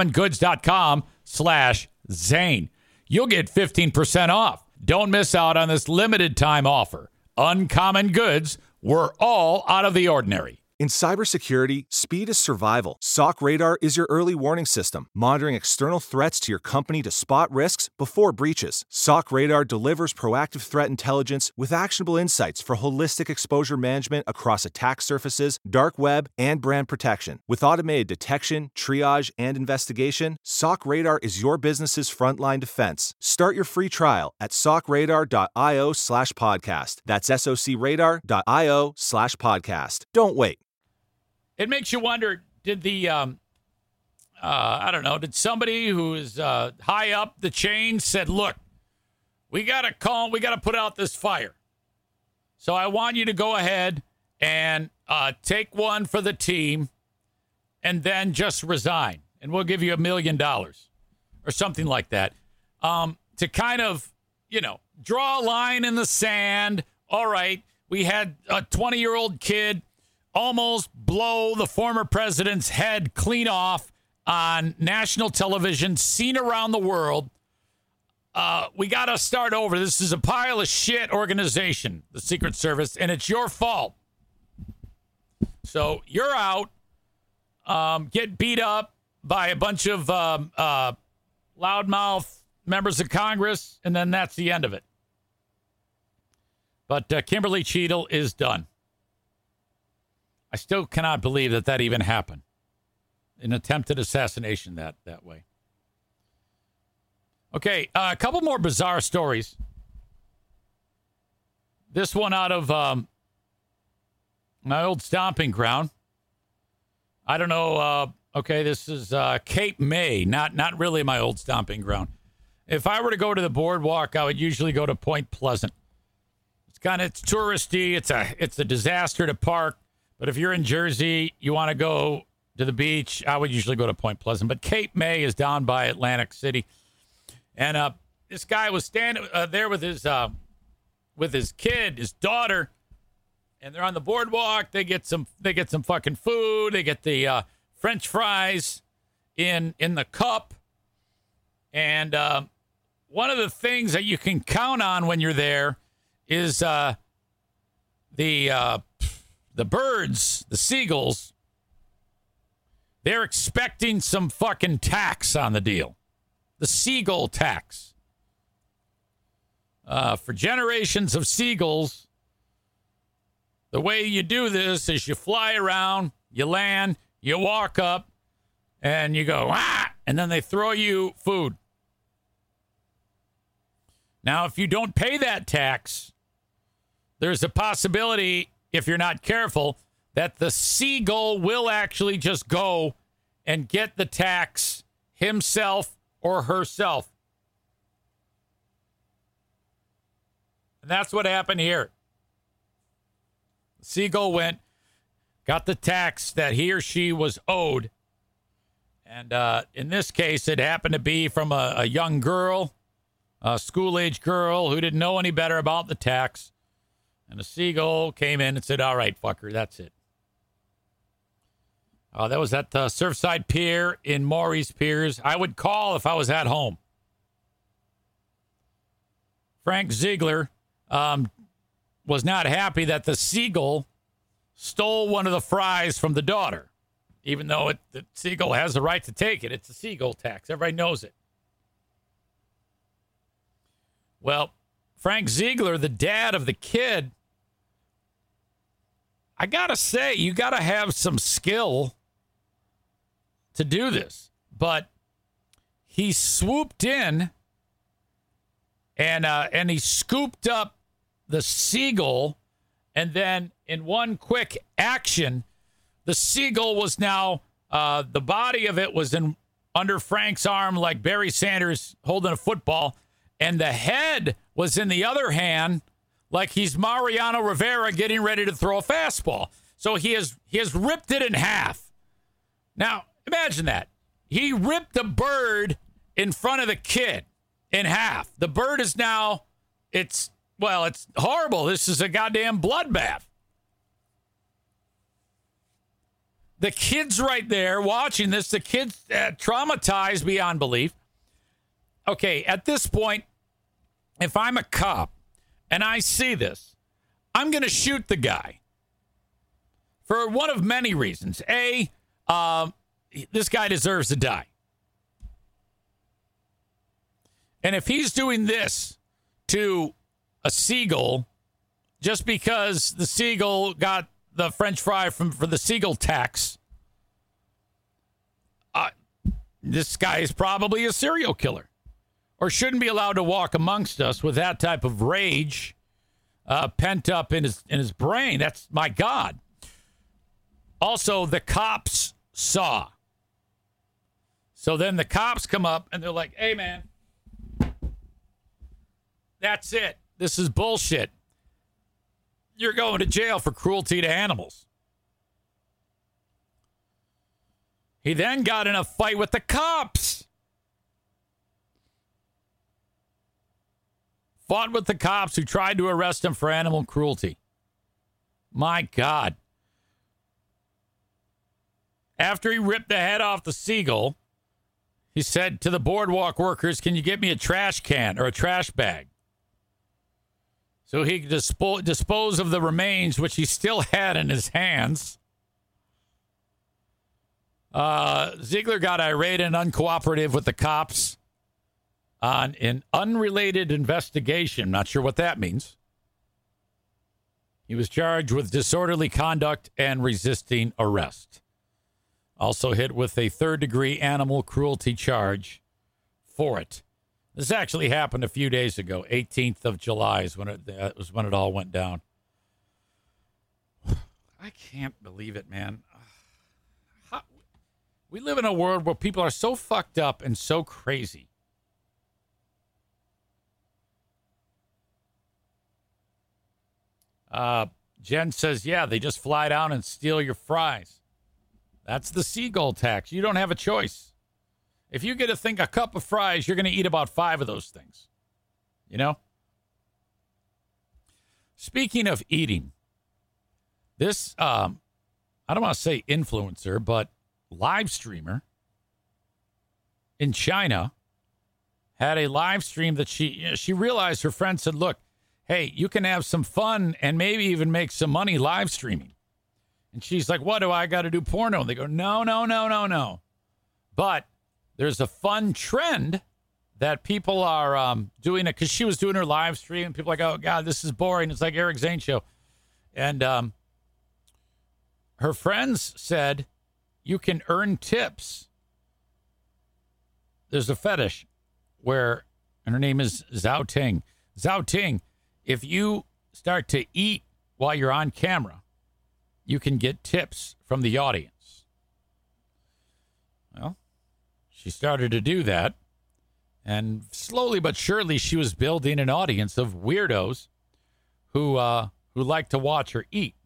UncommonGoods.com/Zane. You'll get 15% off. Don't miss out on this limited time offer. Uncommon Goods, we're all out of the ordinary. In cybersecurity, speed is survival. SOC Radar is your early warning system, monitoring external threats to your company to spot risks before breaches. SOC Radar delivers proactive threat intelligence with actionable insights for holistic exposure management across attack surfaces, dark web, and brand protection. With automated detection, triage, and investigation, SOC Radar is your business's frontline defense. Start your free trial at socradar.io/podcast. That's socradar.io/podcast. Don't wait. It makes you wonder, did the, I don't know, did somebody who is high up the chain said, look, we got to put out this fire. So I want you to go ahead and take one for the team and then just resign. And we'll give you $1 million or something like that. To kind of, draw a line in the sand. All right, we had a 20-year-old kid almost blow the former president's head clean off on national television, seen around the world. We got to start over. This is a pile of shit organization, the Secret Service, and it's your fault. So you're out, get beat up by a bunch of loudmouth members of Congress, and then that's the end of it. But Kimberly Cheadle is done. I still cannot believe that even happened. An attempted assassination that way. Okay, a couple more bizarre stories. This one out of my old stomping ground. I don't know. Okay, this is Cape May, not really my old stomping ground. If I were to go to the boardwalk, I would usually go to Point Pleasant. It's touristy. It's a disaster to park. But if you're in Jersey, you want to go to the beach, I would usually go to Point Pleasant. But Cape May is down by Atlantic City. And this guy was standing there with his kid, his daughter, and they're on the boardwalk. They get some fucking food. They get the French fries in the cup. And one of the things that you can count on when you're there is the birds, the seagulls. They're expecting some fucking tax on the deal. The seagull tax. For generations of seagulls, the way you do this is you fly around, you land, you walk up, and you go, and then they throw you food. Now, if you don't pay that tax, there's a possibility, if you're not careful, that the seagull will actually just go and get the tax himself or herself. And that's what happened here. The seagull went, got the tax that he or she was owed. And in this case, it happened to be from a young girl, a school-age girl who didn't know any better about the tax. And the seagull came in and said, all right, fucker, that's it. That was at Surfside Pier in Maurice Piers. I would call if I was at home. Frank Ziegler was not happy that the seagull stole one of the fries from the daughter, even though the seagull has the right to take it. It's a seagull tax. Everybody knows it. Well, Frank Ziegler, the dad of the kid, I got to say, you got to have some skill to do this. But he swooped in and he scooped up the seagull, and then in one quick action, the seagull was now, the body of it was under Frank's arm like Barry Sanders holding a football, and the head was in the other hand like he's Mariano Rivera getting ready to throw a fastball. So he has ripped it in half. Now, imagine that. He ripped a bird in front of the kid in half. The bird is now, it's horrible. This is a goddamn bloodbath. The kid's right there watching this. The kid's traumatized beyond belief. Okay, at this point, if I'm a cop and I see this, I'm going to shoot the guy for one of many reasons. A, this guy deserves to die. And if he's doing this to a seagull just because the seagull got the French fry for the seagull tax, this guy is probably a serial killer or shouldn't be allowed to walk amongst us with that type of rage pent up in his brain. That's, my God. Also, the cops saw. So then the cops come up and they're like, hey, man, that's it. This is bullshit. You're going to jail for cruelty to animals. He then got in a fight with the cops. Fought with the cops who tried to arrest him for animal cruelty. My God. After he ripped the head off the seagull, he said to the boardwalk workers, can you get me a trash can or a trash bag? So he could dispose of the remains, which he still had in his hands. Ziegler got irate and uncooperative with the cops on an unrelated investigation. Not sure what that means. He was charged with disorderly conduct and resisting arrest. Also hit with a third-degree animal cruelty charge for it. This actually happened a few days ago. 18th of July is when it all went down. I can't believe it, man. We live in a world where people are so fucked up and so crazy. Jen says, yeah, they just fly down and steal your fries. That's the seagull tax. You don't have a choice. If you get a cup of fries, you're going to eat about 5 of those things. You know? Speaking of eating, This, I don't want to say influencer, but live streamer in China had a live stream that she realized her friend said, look, hey, you can have some fun and maybe even make some money live streaming. And she's like, what, do I got to do porno? And they go, no. But there's a fun trend that people are doing it because she was doing her live stream. And people are like, oh, God, this is boring. It's like Eric Zane show. And her friends said you can earn tips. There's a fetish where, and her name is Zhao Ting. Zhao Ting, if you start to eat while you're on camera, you can get tips from the audience. Well, she started to do that. And slowly but surely, she was building an audience of weirdos who like to watch her eat.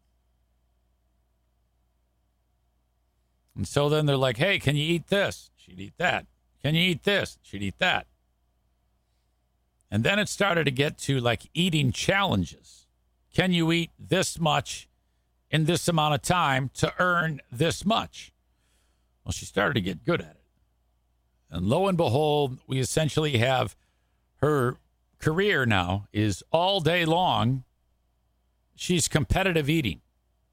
And so then they're like, hey, can you eat this? She'd eat that. Can you eat this? She'd eat that. And then it started to get to like eating challenges. Can you eat this much in this amount of time to earn this much? Well, she started to get good at it. And lo and behold, we essentially have her career now is all day long. She's competitive eating.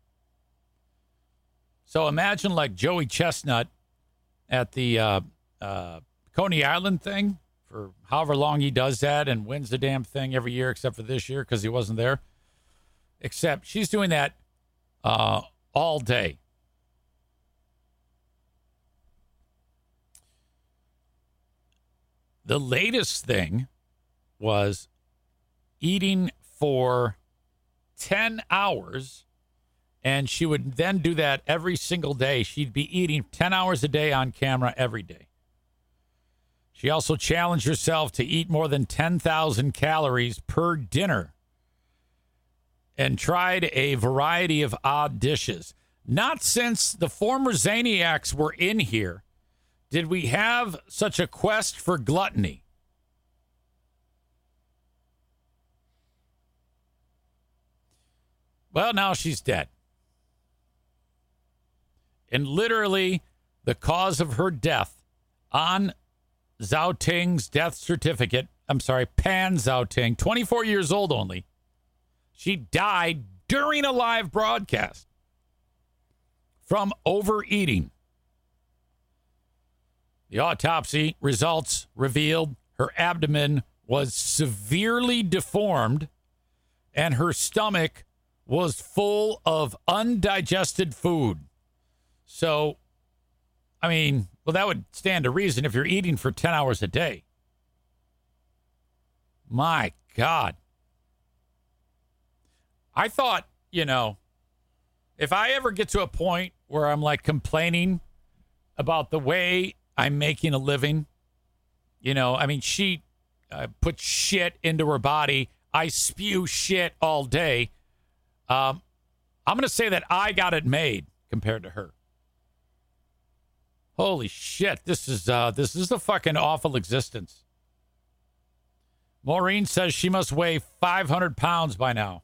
So imagine like Joey Chestnut at the Coney Island thing for however long he does that and wins the damn thing every year except for this year because he wasn't there. Except she's doing that all day. The latest thing was eating for 10 hours, and she would then do that every single day. She'd be eating 10 hours a day on camera every day. She also challenged herself to eat more than 10,000 calories per dinner and tried a variety of odd dishes. Not since the former Zaniacs were in here did we have such a quest for gluttony. Well, now she's dead. And literally the cause of her death on Zhao Ting's death certificate, Pan Zhao Ting, 24 years old only, she died during a live broadcast from overeating. The autopsy results revealed her abdomen was severely deformed and her stomach was full of undigested food. So, I mean, well, that would stand to reason if you're eating for 10 hours a day. My God. I thought, if I ever get to a point where I'm like complaining about the way I'm making a living, she puts shit into her body. I spew shit all day. I'm going to say that I got it made compared to her. Holy shit. This is a fucking awful existence. Maureen says she must weigh 500 pounds by now.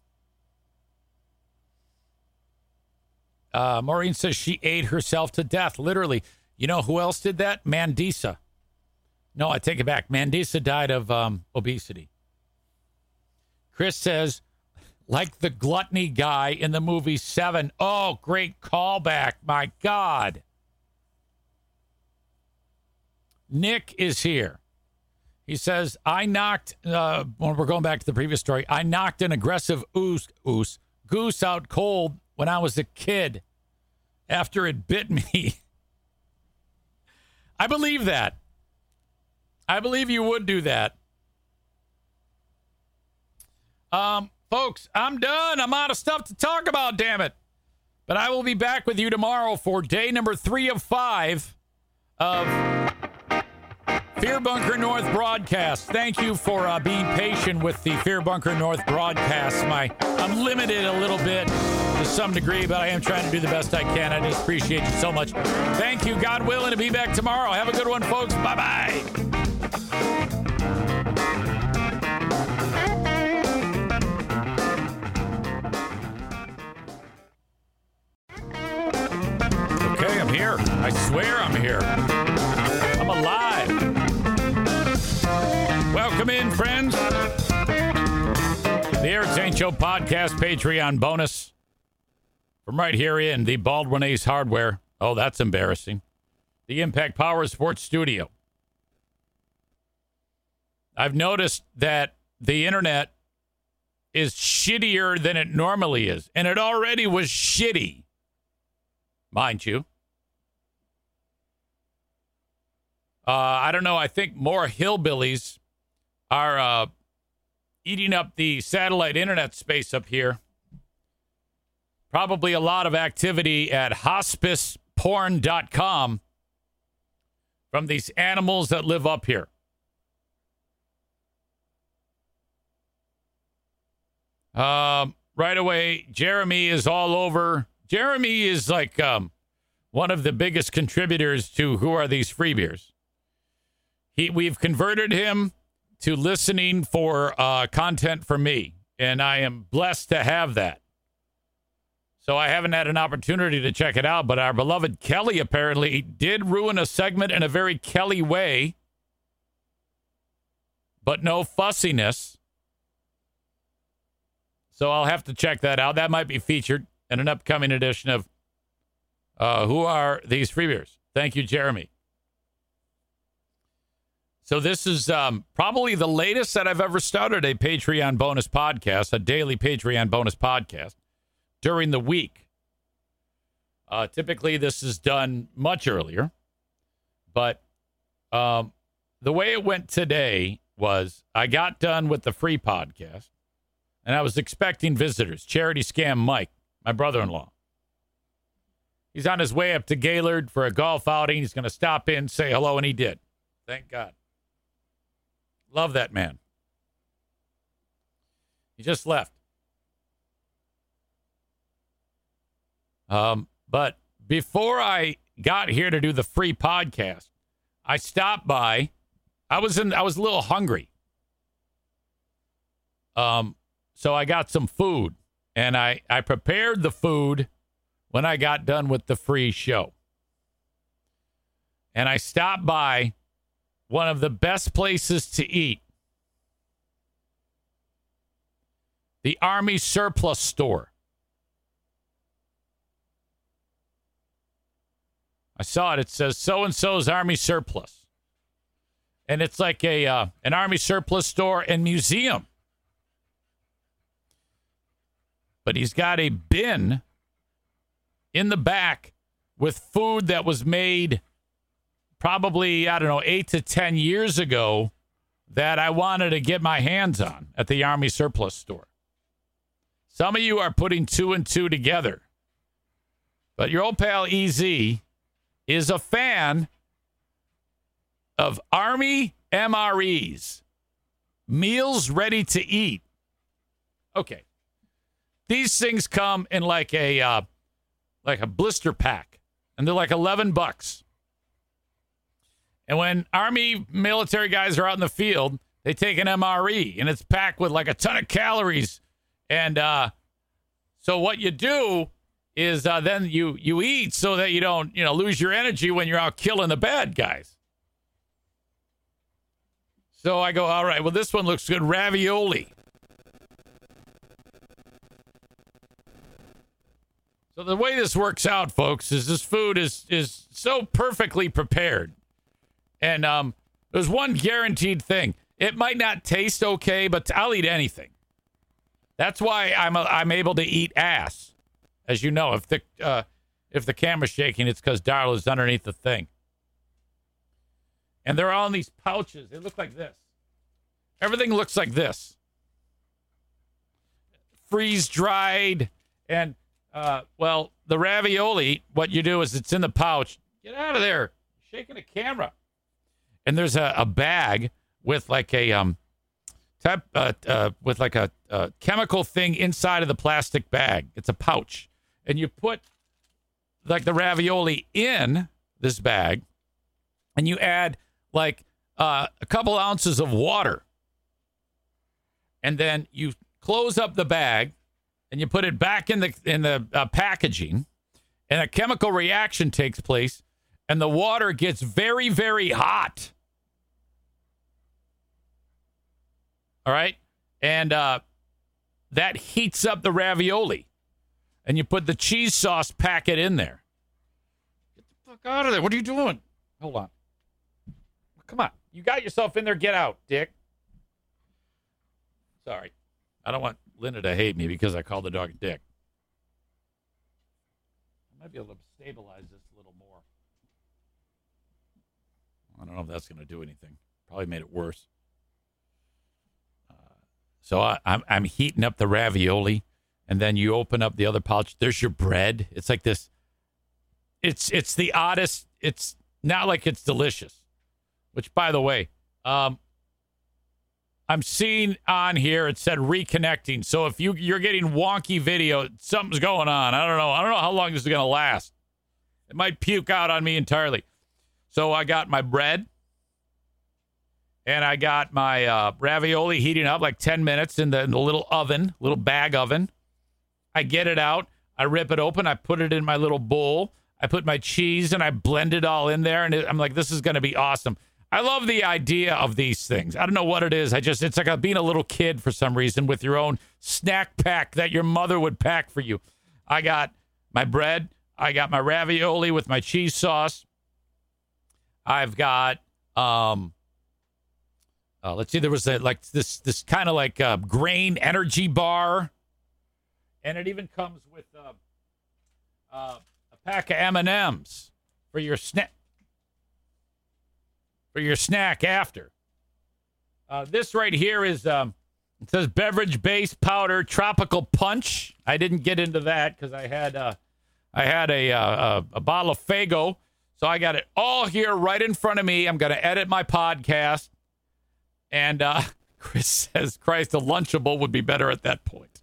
Maureen says she ate herself to death, literally. You know who else did that? Mandisa. No, I take it back. Mandisa died of obesity. Chris says, like the gluttony guy in the movie Seven. Oh, great callback. My God. Nick is here. He says, I knocked, when we're going back to the previous story, I knocked an aggressive goose out cold when I was a kid after it bit me. I believe that. I believe you would do that. Folks, I'm done. I'm out of stuff to talk about, damn it. But I will be back with you tomorrow for day number 3 of 5 of Fear Bunker North broadcast. Thank you for being patient with the Fear Bunker North broadcast. I'm limited a little bit to some degree, but I am trying to do the best I can. I just appreciate you so much. Thank you. God willing, to be back tomorrow. Have a good one, folks. Bye-bye. Welcome in, friends. The Eric St. Show podcast Patreon bonus from right here in the Baldwin Ace Hardware. Oh, that's embarrassing. The Impact Power Sports Studio. I've noticed that the internet is shittier than it normally is, and it already was shitty, mind you. I don't know. I think more hillbillies are eating up the satellite internet space up here. Probably a lot of activity at hospiceporn.com from these animals that live up here. Right away, Jeremy is all over. Jeremy is like one of the biggest contributors to Who Are These Free Beers. We've converted him to listening for content from me, and I am blessed to have that. So I haven't had an opportunity to check it out, but our beloved Kelly apparently did ruin a segment in a very Kelly way, but no fussiness. So I'll have to check that out. That might be featured in an upcoming edition of Who Are These Free Beers? Thank you, Jeremy. So this is probably the latest that I've ever started a Patreon bonus podcast, a daily Patreon bonus podcast during the week. Typically, this is done much earlier. But the way it went today was I got done with the free podcast, and I was expecting visitors. Charity Scam Mike, my brother-in-law. He's on his way up to Gaylord for a golf outing. He's going to stop in, say hello, and he did. Thank God. Love that man. He just left. But before I got here to do the free podcast, I stopped by. I was a little hungry. So I got some food, and I prepared the food when I got done with the free show. And I stopped by one of the best places to eat, the Army Surplus Store. I saw it. It says so-and-so's Army Surplus. And it's like an Army Surplus store and museum. But he's got a bin in the back with food that was made probably, 8 to 10 years ago that I wanted to get my hands on at the Army Surplus Store. Some of you are putting two and two together. But your old pal EZ is a fan of Army MREs, meals ready to eat. Okay. These things come in like a blister pack, and they're like $11. And when Army military guys are out in the field, they take an MRE, and it's packed with like a ton of calories. And so what you do is then you eat so that you don't lose your energy when you're out killing the bad guys. So I go, all right, well, this one looks good. Ravioli. So the way this works out, folks, is this food is so perfectly prepared. And there's one guaranteed thing. It might not taste okay, but I'll eat anything. That's why I'm able to eat ass. As you know, if the camera's shaking, it's because Darla's underneath the thing. And they're all in these pouches. They look like this. Everything looks like this. Freeze-dried. And, the ravioli, what you do is it's in the pouch. Get out of there. You're shaking the camera. And there's a bag with like a chemical thing inside of the plastic bag. It's a pouch. And you put like the ravioli in this bag, and you add like a couple ounces of water. And then you close up the bag and you put it back in the packaging, and a chemical reaction takes place, and the water gets very, very hot. All right? And that heats up the ravioli. And you put the cheese sauce packet in there. Get the fuck out of there. What are you doing? Hold on. Come on. You got yourself in there. Get out, dick. Sorry. I don't want Linda to hate me because I called the dog a dick. I might be able to stabilize this a little more. I don't know if that's going to do anything. Probably made it worse. So I'm heating up the ravioli, and then you open up the other pouch. There's your bread. It's like this. It's the oddest. It's not like it's delicious. Which, by the way, I'm seeing on here it said reconnecting. So if you're getting wonky video, something's going on. I don't know how long this is going to last. It might puke out on me entirely. So I got my bread. And I got my ravioli heating up like 10 minutes in the little oven, little bag oven. I get it out. I rip it open. I put it in my little bowl. I put my cheese and I blend it all in there. And I'm like, this is going to be awesome. I love the idea of these things. I don't know what it is. It's like being a little kid for some reason with your own snack pack that your mother would pack for you. I got my bread. I got my ravioli with my cheese sauce. I've got... let's see, there was this kind of like grain energy bar. And it even comes with a pack of M&Ms for your snack after. This right here is, it says beverage base powder tropical punch. I didn't get into that because I had a bottle of Faygo. So I got it all here right in front of me. I'm going to edit my podcast. And Chris says, Christ, a Lunchable would be better at that point.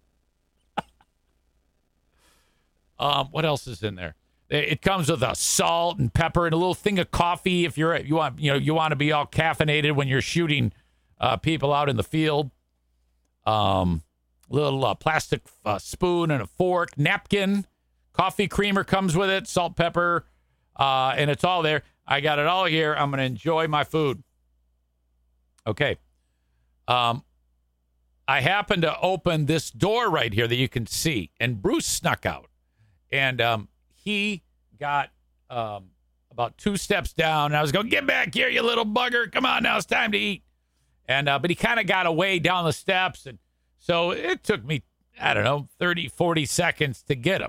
What else is in there? It comes with a salt and pepper and a little thing of coffee if you want to be all caffeinated when you're shooting people out in the field. Little plastic spoon and a fork, napkin, coffee creamer comes with it, salt, pepper, and it's all there. I got it all here. I'm going to enjoy my food. Okay. I happened to open this door right here that you can see, and Bruce snuck out. And he got about 2 steps down, and I was going, get back here, you little bugger. Come on now, it's time to eat. And but he kind of got away down the steps, and so it took me, 30, 40 seconds to get him.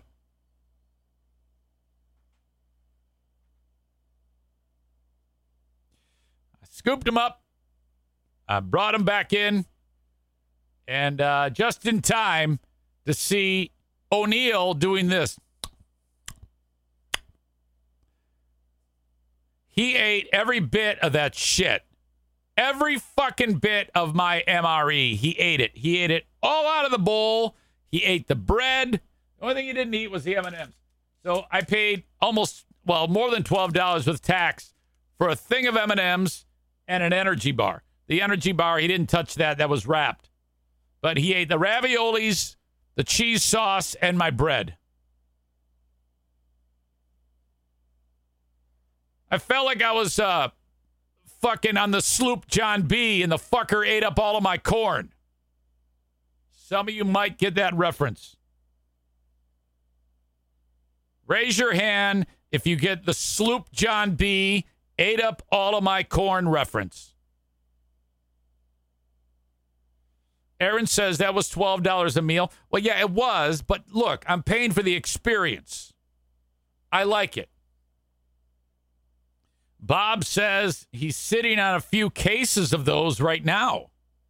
I scooped him up. I brought him back in, and just in time to see O'Neill doing this. He ate every bit of that shit. Every fucking bit of my MRE. He ate it. He ate it all out of the bowl. He ate the bread. The only thing he didn't eat was the M&Ms. So I paid more than $12 with tax for a thing of M&Ms and an energy bar. The energy bar, he didn't touch that. That was wrapped. But he ate the raviolis, the cheese sauce, and my bread. I felt like I was fucking on the sloop John B. and the fucker ate up all of my corn. Some of you might get that reference. Raise your hand if you get the sloop John B. ate up all of my corn reference. Aaron says that was $12 a meal. Well, yeah, it was, but look, I'm paying for the experience. I like it. Bob says he's sitting on a few cases of those right now.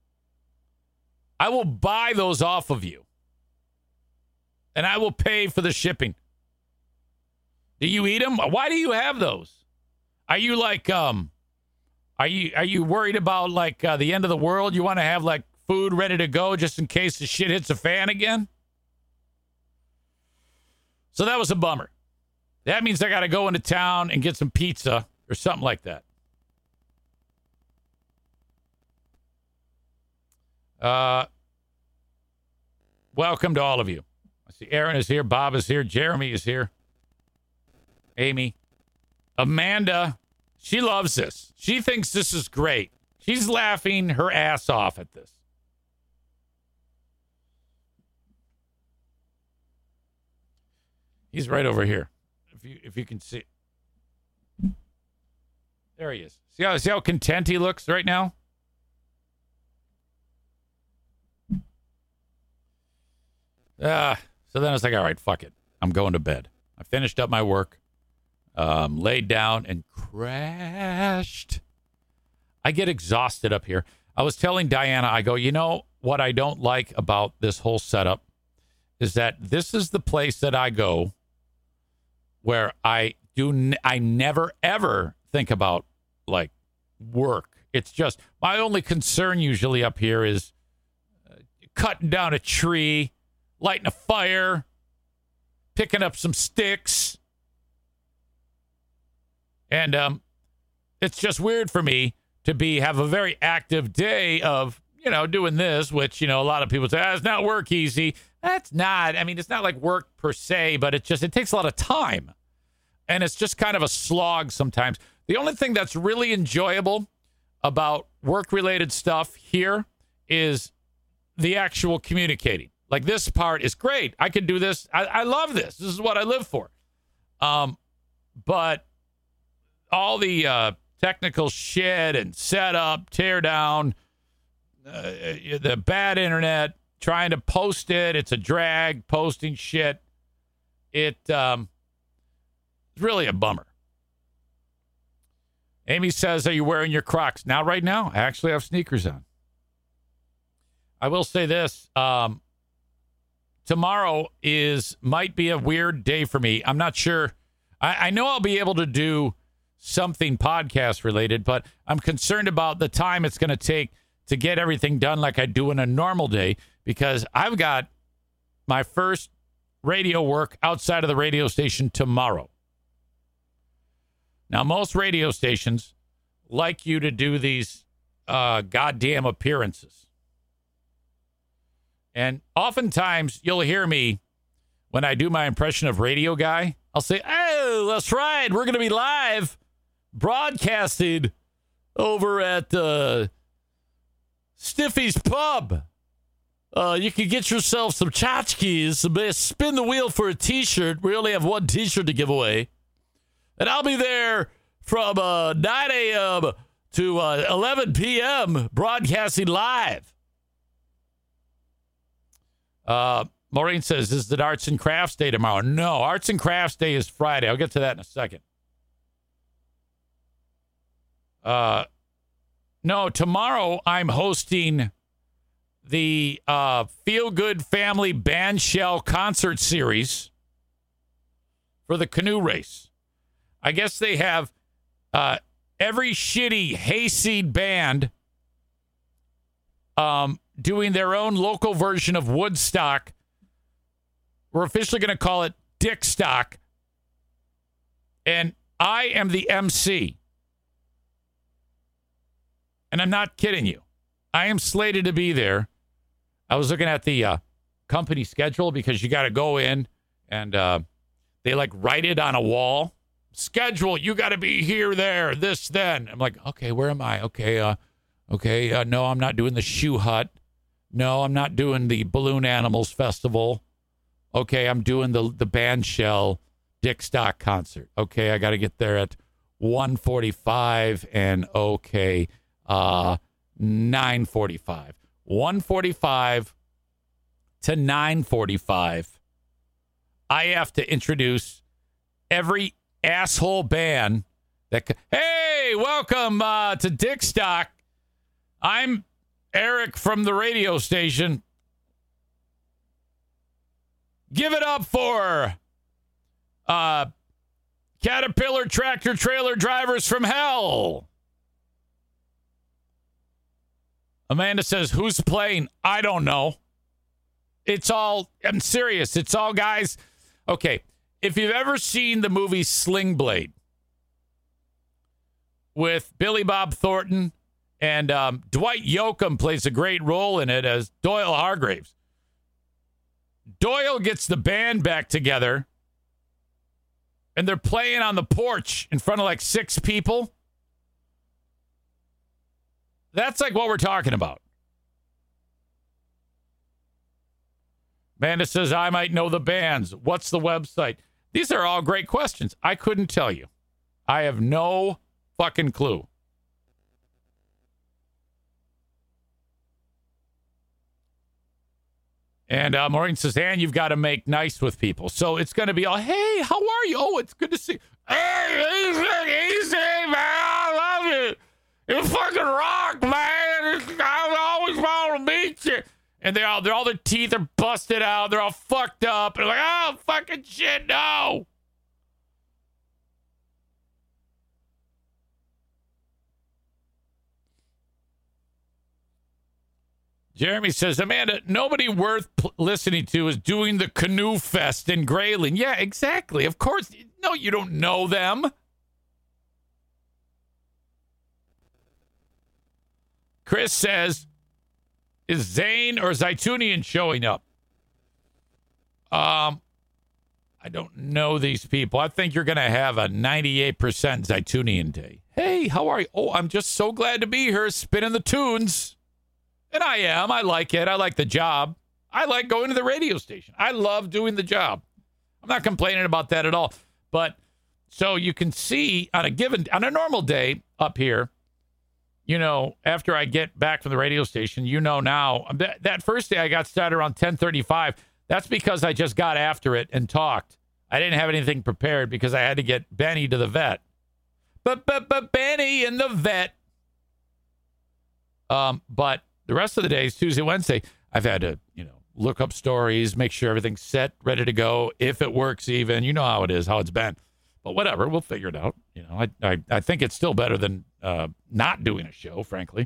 I will buy those off of you. And I will pay for the shipping. Do you eat them? Why do you have those? Are you like, are you worried about like the end of the world? You want to have like food ready to go just in case the shit hits a fan again? So that was a bummer. That means I got to go into town and get some pizza or something like that. Welcome to all of you. I see Aaron is here. Bob is here. Jeremy is here. Amy. Amanda. She loves this. She thinks this is great. She's laughing her ass off at this. He's right over here. If you can see. There he is. See how content he looks right now? So then I was like, all right, fuck it. I'm going to bed. I finished up my work, laid down, and crashed. I get exhausted up here. I was telling Diana, I go, you know what I don't like about this whole setup is that this is the place that I go where I never, ever think about, like, work. It's just, my only concern usually up here is cutting down a tree, lighting a fire, picking up some sticks. And it's just weird for me to have a very active day of, doing this, which, a lot of people say, it's not work easy. That's not. I mean, it's not like work per se, but it takes a lot of time. And it's just kind of a slog sometimes. The only thing that's really enjoyable about work-related stuff here is the actual communicating. Like, this part is great. I can do this. I love this. This is what I live for. But all the technical shit and setup, tear down, the bad internet, trying to post it. It's a drag, posting shit. It's really a bummer. Amy says, are you wearing your Crocs? Not right now. I actually have sneakers on. I will say this. Tomorrow might be a weird day for me. I'm not sure. I know I'll be able to do something podcast related, but I'm concerned about the time it's going to take to get everything done like I do in a normal day, because I've got my first radio work outside of the radio station tomorrow. Now, most radio stations like you to do these goddamn appearances. And oftentimes, you'll hear me when I do my impression of Radio Guy. I'll say, oh, that's right. We're going to be live broadcasted over at Stiffy's Pub. You can get yourself some tchotchkes, spin the wheel for a T-shirt. We only have one T-shirt to give away. And I'll be there from 9 a.m. to 11 p.m. broadcasting live. Maureen says, is it Arts and Crafts Day tomorrow? No, Arts and Crafts Day is Friday. I'll get to that in a second. No, tomorrow I'm hosting the Feel Good Family Band Shell concert series for the canoe race. I guess they have every shitty hayseed band doing their own local version of Woodstock. We're officially going to call it Dickstock. And I am the MC. And I'm not kidding you. I am slated to be there. I was looking at the company schedule, because you got to go in and they write it on a wall. Schedule, you got to be here, there, this, then. I'm like, okay, where am I? Okay, no, I'm not doing the Shoe Hut. No, I'm not doing the Balloon Animals Festival. Okay, I'm doing the Band Shell Dickstock concert. Okay, I got to get there at 1:45 and 9:45. 1:45 to 9:45. I have to introduce every asshole band hey, welcome to Dickstock. I'm Eric from the radio station. Give it up for Caterpillar Tractor Trailer Drivers from Hell. Amanda says, who's playing? I don't know. I'm serious. It's all guys. Okay. If you've ever seen the movie Sling Blade with Billy Bob Thornton and Dwight Yoakam plays a great role in it as Doyle Hargraves. Doyle gets the band back together and they're playing on the porch in front of 6 people. That's what we're talking about. Amanda says, I might know the bands. What's the website? These are all great questions. I couldn't tell you. I have no fucking clue. And Maureen says, and you've got to make nice with people. So it's going to be all, hey, how are you? Oh, it's good to see you. Hey, easy, man. I love you. You fucking rock, man. I always want to meet you. And they're all their teeth are busted out. They're all fucked up. And they're like, oh, fucking shit, no. Jeremy says, Amanda, nobody worth listening to is doing the Canoe Fest in Grayling. Yeah, exactly. Of course. No, you don't know them. Chris says, is Zane or Zaitunian showing up? I don't know these people. I think you're going to have a 98% Zaitunian day. Hey, how are you? Oh, I'm just so glad to be here spinning the tunes. And I am. I like it. I like the job. I like going to the radio station. I love doing the job. I'm not complaining about that at all. But so you can see on a normal day up here, you know, after I get back from the radio station, you know, now that first day I got started around 10:35. That's because I just got after it and talked. I didn't have anything prepared because I had to get Benny to the vet. But Benny and the vet. But the rest of the days, Tuesday, Wednesday, I've had to, you know, look up stories, make sure everything's set, ready to go, if it works even. You know how it is, how it's been. But whatever, we'll figure it out. You know, I think it's still better than not doing a show, frankly.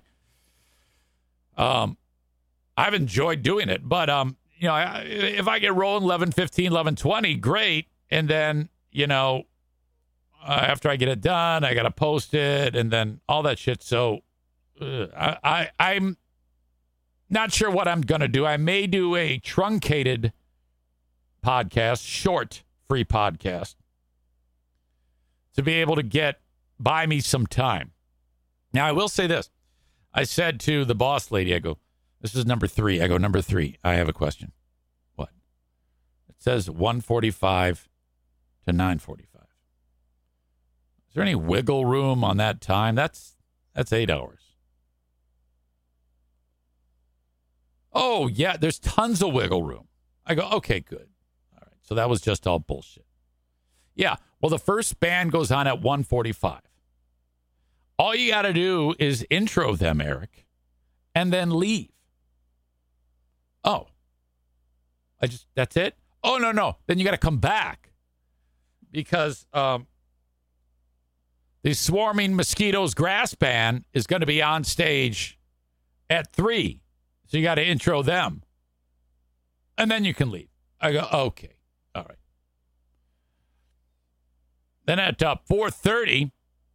I've enjoyed doing it. But, you know, if I get rolling 11:15, 11:20, great. And then, you know, after I get it done, I got to post it and then all that shit. So I'm not sure what I'm going to do. I may do a truncated podcast, short, free podcast, to be able to buy me some time. Now, I will say this. I said to the boss lady, I go, this is number 3. I go, number 3, I have a question. What? It says 1:45 to 9:45. Is there any wiggle room on that time? That's 8 hours. Oh, yeah, there's tons of wiggle room. I go, okay, good. All right, so that was just all bullshit. Yeah, well, the first band goes on at 1:45. All you got to do is intro them, Eric, and then leave. Oh, that's it? Oh, no. Then you got to come back because the Swarming Mosquitoes Grass Band is going to be on stage at 3. So you got to intro them. And then you can leave. I go, okay. All right. Then at 4:30,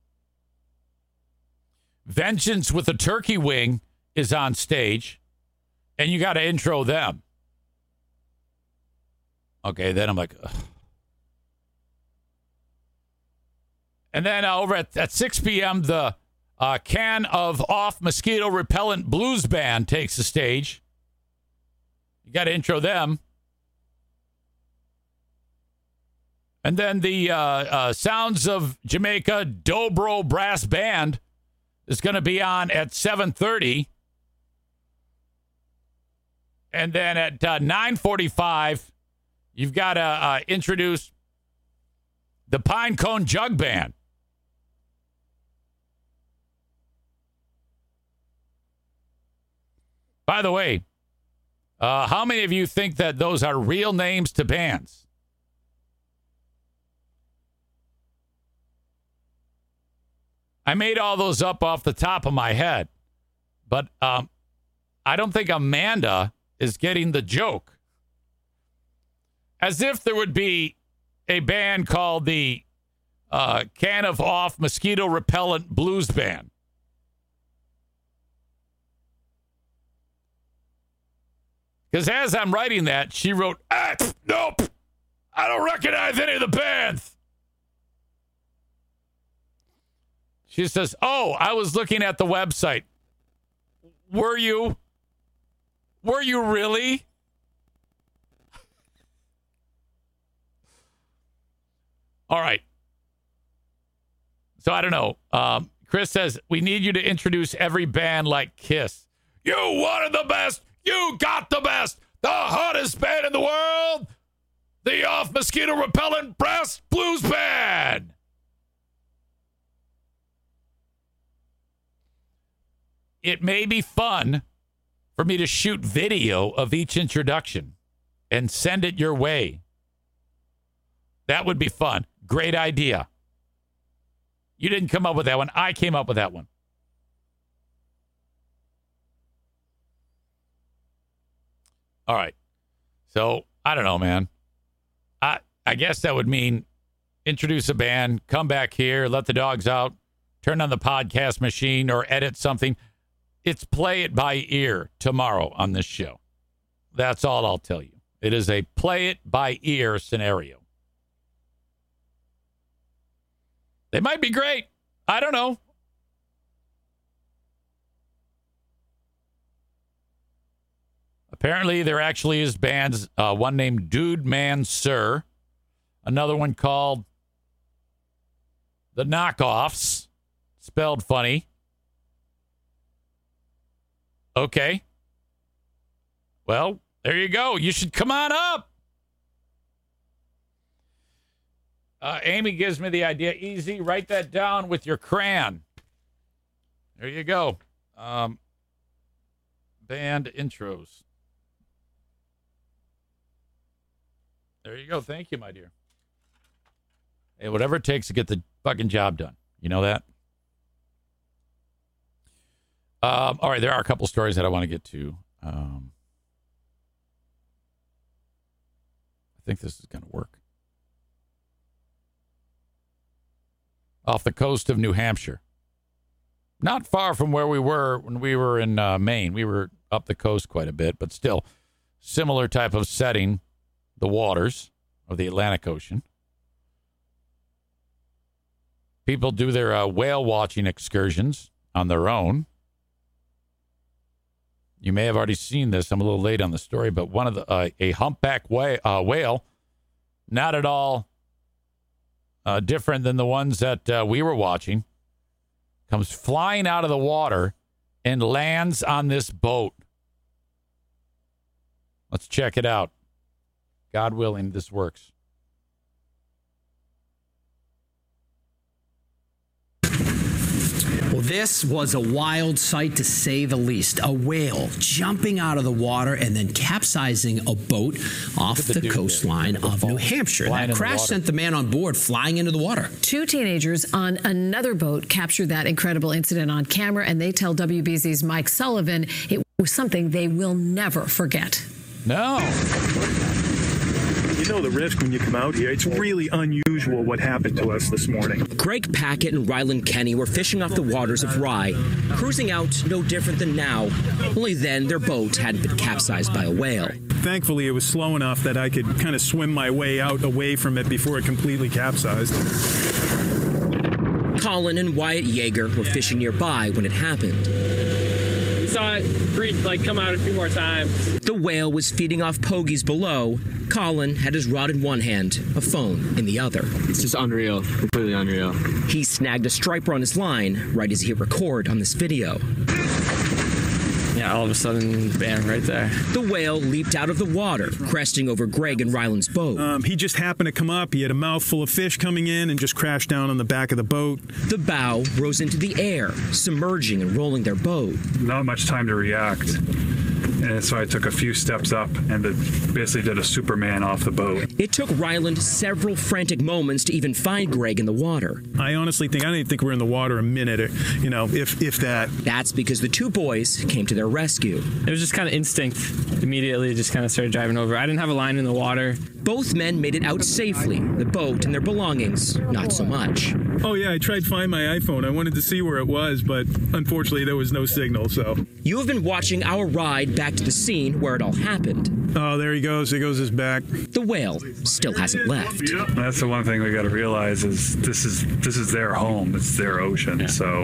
Vengeance with a Turkey Wing is on stage. And you got to intro them. Okay, then I'm like, ugh. And then over at 6 p.m., the Can of Off Mosquito Repellent Blues Band takes the stage. You got to intro them. And then the Sounds of Jamaica Dobro Brass Band is going to be on at 7:30. And then at 9:45, you've got to introduce the Pinecone Jug Band. By the way, how many of you think that those are real names to bands? I made all those up off the top of my head, but I don't think Amanda is getting the joke. As if there would be a band called the Can of Off Mosquito Repellent Blues Band. Because as I'm writing that, she wrote, nope, I don't recognize any of the bands. She says, oh, I was looking at the website. Were you? Were you really? All right. So I don't know. Chris says, we need you to introduce every band like Kiss. You wanted the best. You got the best. The hottest band in the world. The Off Mosquito Repellent Brass Blues Band. It may be fun for me to shoot video of each introduction and send it your way. That would be fun. Great idea. You didn't come up with that one. I came up with that one. All right. So, I don't know, man. I guess that would mean introduce a band, come back here, let the dogs out, turn on the podcast machine or edit something. It's play it by ear tomorrow on this show. That's all I'll tell you. It is a play it by ear scenario. They might be great. I don't know. Apparently, there actually is bands. One named Dude Man Sir. Another one called The Knockoffs. Spelled funny. Okay. Well, there you go. You should come on up. Amy gives me the idea. Easy. Write that down with your crayon. There you go. Band intros. There you go. Thank you, my dear. Hey, whatever it takes to get the fucking job done. You know that? All right, there are a couple stories that I want to get to. I think this is going to work. Off the coast of New Hampshire. Not far from where we were when we were in Maine. We were up the coast quite a bit, but still similar type of setting, the waters of the Atlantic Ocean. People do their whale watching excursions on their own. You may have already seen this. I'm a little late on the story, but one of the a humpback whale, not at all different than the ones that we were watching, comes flying out of the water and lands on this boat. Let's check it out. God willing, this works. Well, this was a wild sight to say the least. A whale jumping out of the water and then capsizing a boat off the coastline of New Hampshire. That crash sent the man on board flying into the water. Two teenagers on another boat captured that incredible incident on camera, and they tell WBZ's Mike Sullivan it was something they will never forget. No. You know the risk when you come out here. It's really unusual what happened to us this morning. Greg Packett and Ryland Kenny were fishing off the waters of Rye, cruising out no different than now. Only then their boat hadn't been capsized by a whale. Thankfully, it was slow enough that I could kind of swim my way out away from it before it completely capsized. Colin and Wyatt Yeager were fishing nearby when it happened. Saw it come out a few more times. The whale was feeding off pogies below. Colin had his rod in one hand, a phone in the other. It's just unreal, completely unreal. He snagged a striper on his line right as he hit record on this video. Yeah, all of a sudden, bam, right there. The whale leaped out of the water, cresting over Greg and Ryland's boat. He just happened to come up. He had a mouthful of fish coming in and just crashed down on the back of the boat. The bow rose into the air, submerging and rolling their boat. Not much time to react. And so I took a few steps up and basically did a Superman off the boat. It took Ryland several frantic moments to even find Greg in the water. I honestly think, I didn't think we were in the water a minute, if that. That's because the two boys came to their rescue. It was just kind of instinct. Immediately just kind of started driving over. I didn't have a line in the water. Both men made it out safely. The boat and their belongings, not so much. Oh yeah, I tried to find my iPhone. I wanted to see where it was, but unfortunately there was no signal, so. You have been watching our ride back to the scene where it all happened. Oh, there he goes. There goes his back. The whale still hasn't left. That's the one thing we got to realize is this is their home. It's their ocean. Yeah. So,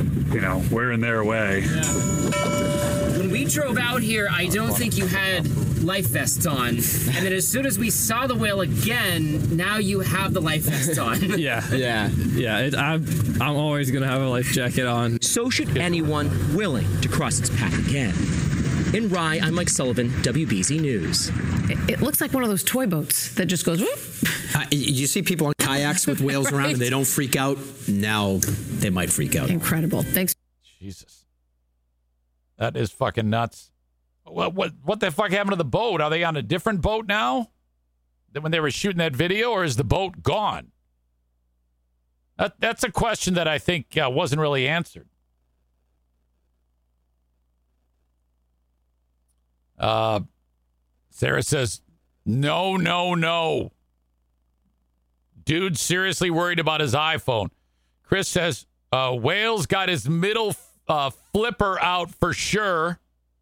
we're in their way. When we drove out here, I don't think you had life vests on. And then as soon as we saw the whale again, now you have the life vest on. Yeah. I'm always going to have a life jacket on. So should anyone willing to cross its path again. In Rye, I'm Mike Sullivan, WBZ News. It looks like one of those toy boats that just goes whoop. You see people on kayaks with whales around and they don't freak out. Now they might freak out. Incredible. Thanks. Jesus. That is fucking nuts. What the fuck happened to the boat? Are they on a different boat now than when they were shooting that video, or is the boat gone? That's a question that I think wasn't really answered. Sarah says, no. Dude seriously worried about his iPhone. Chris says, Wales got his middle flipper out for sure.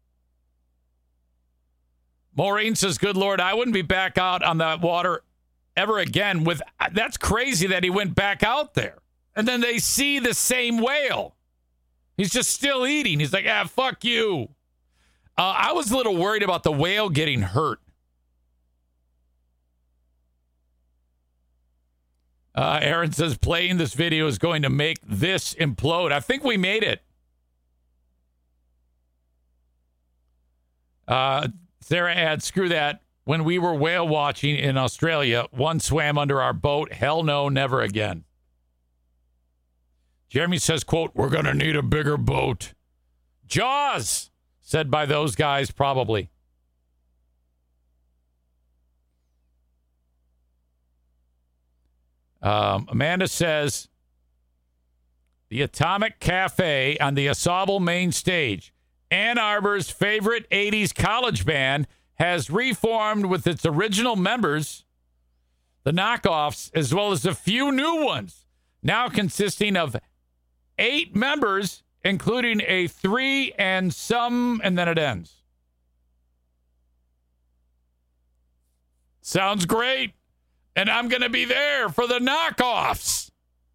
Maureen says, good Lord, I wouldn't be back out on that water ever again. That's crazy that he went back out there. And then they see the same whale. He's just still eating. He's like, fuck you. I was a little worried about the whale getting hurt. Aaron says playing this video is going to make this implode. I think we made it. Sarah adds, screw that. When we were whale watching in Australia, one swam under our boat. Hell no, never again. Jeremy says, quote, we're going to need a bigger boat. Jaws, said by those guys probably. Amanda says, the Atomic Cafe on the Asable main stage, Ann Arbor's favorite 80s college band, has reformed with its original members, the Knockoffs, as well as a few new ones, now consisting of 8 members, including a 3 and some, and then it ends. Sounds great. And I'm going to be there for the Knockoffs.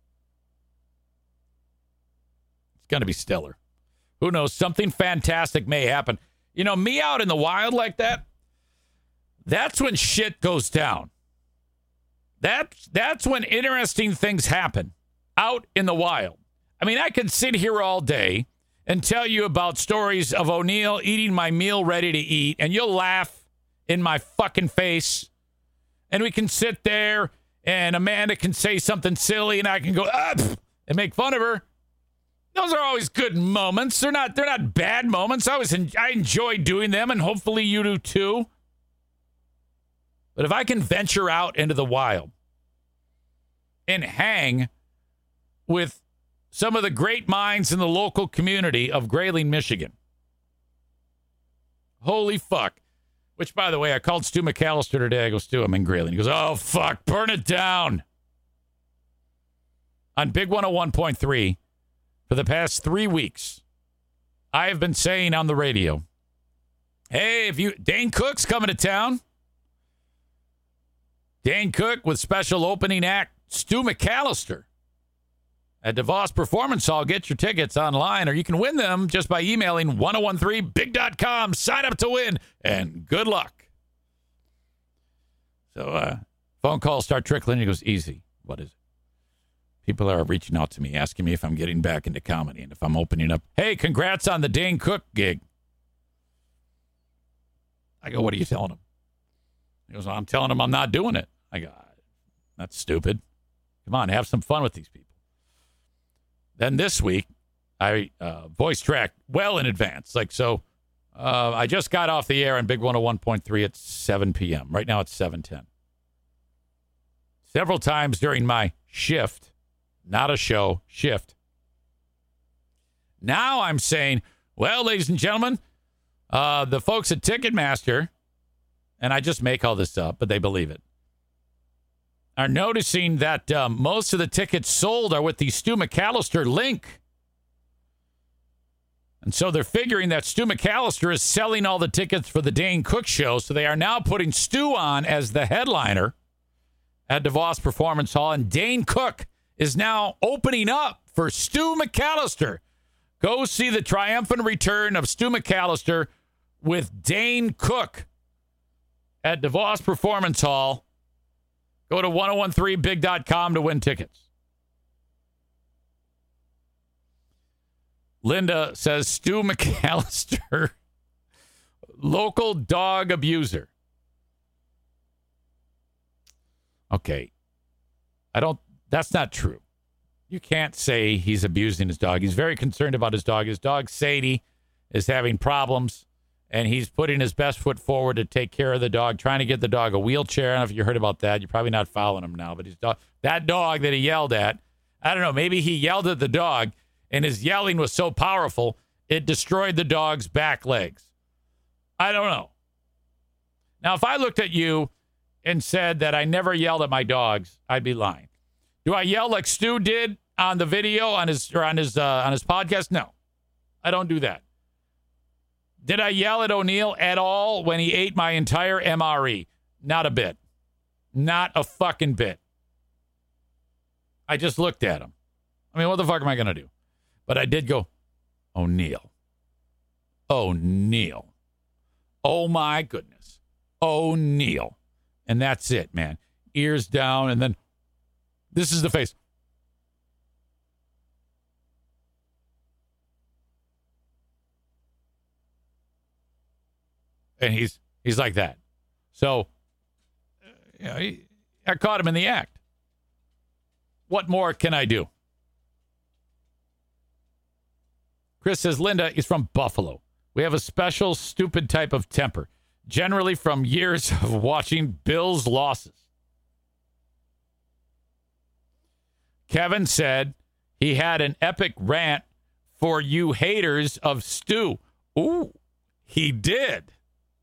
It's going to be stellar. Who knows? Something fantastic may happen. You know, me out in the wild like that, that's when shit goes down. That's when interesting things happen out in the wild. I mean, I could sit here all day and tell you about stories of O'Neill eating my meal ready to eat, and you'll laugh in my fucking face. And we can sit there, and Amanda can say something silly, and I can go and make fun of her. Those are always good moments. They're not bad moments. I enjoy doing them, and hopefully you do too. But if I can venture out into the wild and hang with some of the great minds in the local community of Grayling, Michigan, holy fuck. Which, by the way, I called Stu McAllister today. I go, Stu, I'm in Grayling. He goes, oh, fuck, burn it down. On Big 101.3, for the past 3 weeks, I have been saying on the radio, hey, Dane Cook's coming to town. Dane Cook with special opening act Stu McAllister at DeVos Performance Hall. Get your tickets online, or you can win them just by emailing 1013big.com. Sign up to win, and good luck. So phone calls start trickling. He goes, easy. What is it? People are reaching out to me, asking me if I'm getting back into comedy and if I'm opening up. Hey, congrats on the Dane Cook gig. I go, what are you telling them? He goes, well, I'm telling them I'm not doing it. I go, that's stupid. Come on, have some fun with these people. Then this week, I voice tracked well in advance. I just got off the air on Big 101.3 at 7 p.m. Right now it's 7:10. Several times during my shift, not a show, shift. Now I'm saying, well, ladies and gentlemen, the folks at Ticketmaster, and I just make all this up, but they believe it, are noticing that most of the tickets sold are with the Stu McAllister link. And so they're figuring that Stu McAllister is selling all the tickets for the Dane Cook show, so they are now putting Stu on as the headliner at DeVos Performance Hall, and Dane Cook is now opening up for Stu McAllister. Go see the triumphant return of Stu McAllister with Dane Cook at DeVos Performance Hall. Go to 1013big.com to win tickets. Linda says Stu McAllister, local dog abuser. Okay. That's not true. You can't say he's abusing his dog. He's very concerned about his dog. His dog, Sadie, is having problems, and he's putting his best foot forward to take care of the dog, trying to get the dog a wheelchair. I don't know if you heard about that. You're probably not following him now, but that dog that he yelled at, I don't know, maybe he yelled at the dog, and his yelling was so powerful, it destroyed the dog's back legs. I don't know. Now, if I looked at you and said that I never yelled at my dogs, I'd be lying. Do I yell like Stu did on the video on his podcast? No, I don't do that. Did I yell at O'Neill at all when he ate my entire MRE? Not a bit. Not a fucking bit. I just looked at him. I mean, what the fuck am I going to do? But I did go, O'Neill. O'Neill. Oh, my goodness. O'Neill. And that's it, man. Ears down, and then this is the face. And he's like that. So, I caught him in the act. What more can I do? Chris says, Linda is from Buffalo. We have a special, stupid type of temper, generally from years of watching Bills losses. Kevin said he had an epic rant for you haters of Stu. Ooh, he did.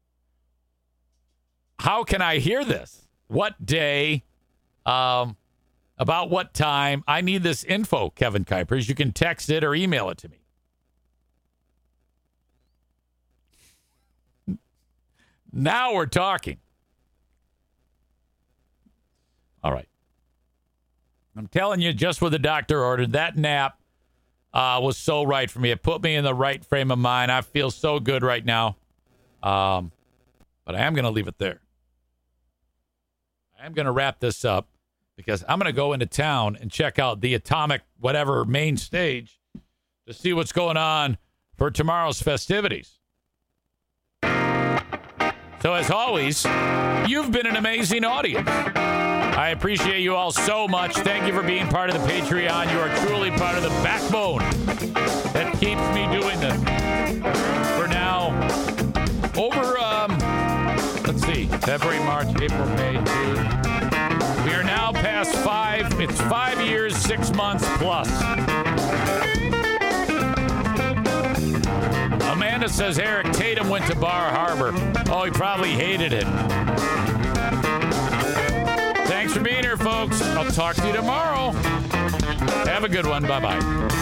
How can I hear this? What day? About what time? I need this info, Kevin Kuipers. You can text it or email it to me. Now we're talking. All right. I'm telling you, just what the doctor ordered, that nap was so right for me. It put me in the right frame of mind. I feel so good right now. But I am going to leave it there. I am going to wrap this up because I'm going to go into town and check out the Atomic whatever main stage to see what's going on for tomorrow's festivities. So as always, you've been an amazing audience. I appreciate you all so much. Thank you for being part of the Patreon. You are truly part of the backbone that keeps me doing this. For now, over, let's see, February, March, April, May, June. We are now past 5. It's 5 years, 6 months plus. Amanda says Eric Tatum went to Bar Harbor. Oh, he probably hated it. Thanks for being here, folks. I'll talk to you tomorrow. Have a good one. Bye-bye.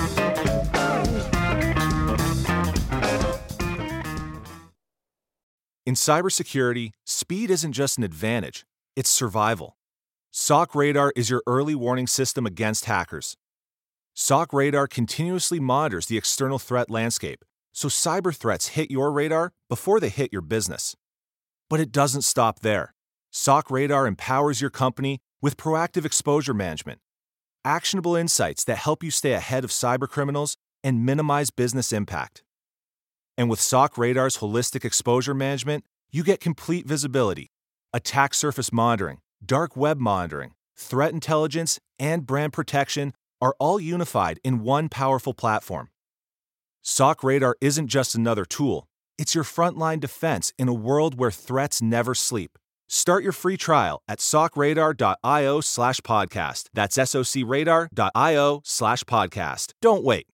In cybersecurity, speed isn't just an advantage, it's survival. SOC Radar is your early warning system against hackers. SOC Radar continuously monitors the external threat landscape, so cyber threats hit your radar before they hit your business. But it doesn't stop there. SOC Radar empowers your company with proactive exposure management, actionable insights that help you stay ahead of cybercriminals and minimize business impact. And with SOC Radar's holistic exposure management, you get complete visibility, attack surface monitoring, dark web monitoring, threat intelligence, and brand protection are all unified in one powerful platform. SOC Radar isn't just another tool. It's your frontline defense in a world where threats never sleep. Start your free trial at socradar.io/podcast. That's socradar.io/podcast. Don't wait.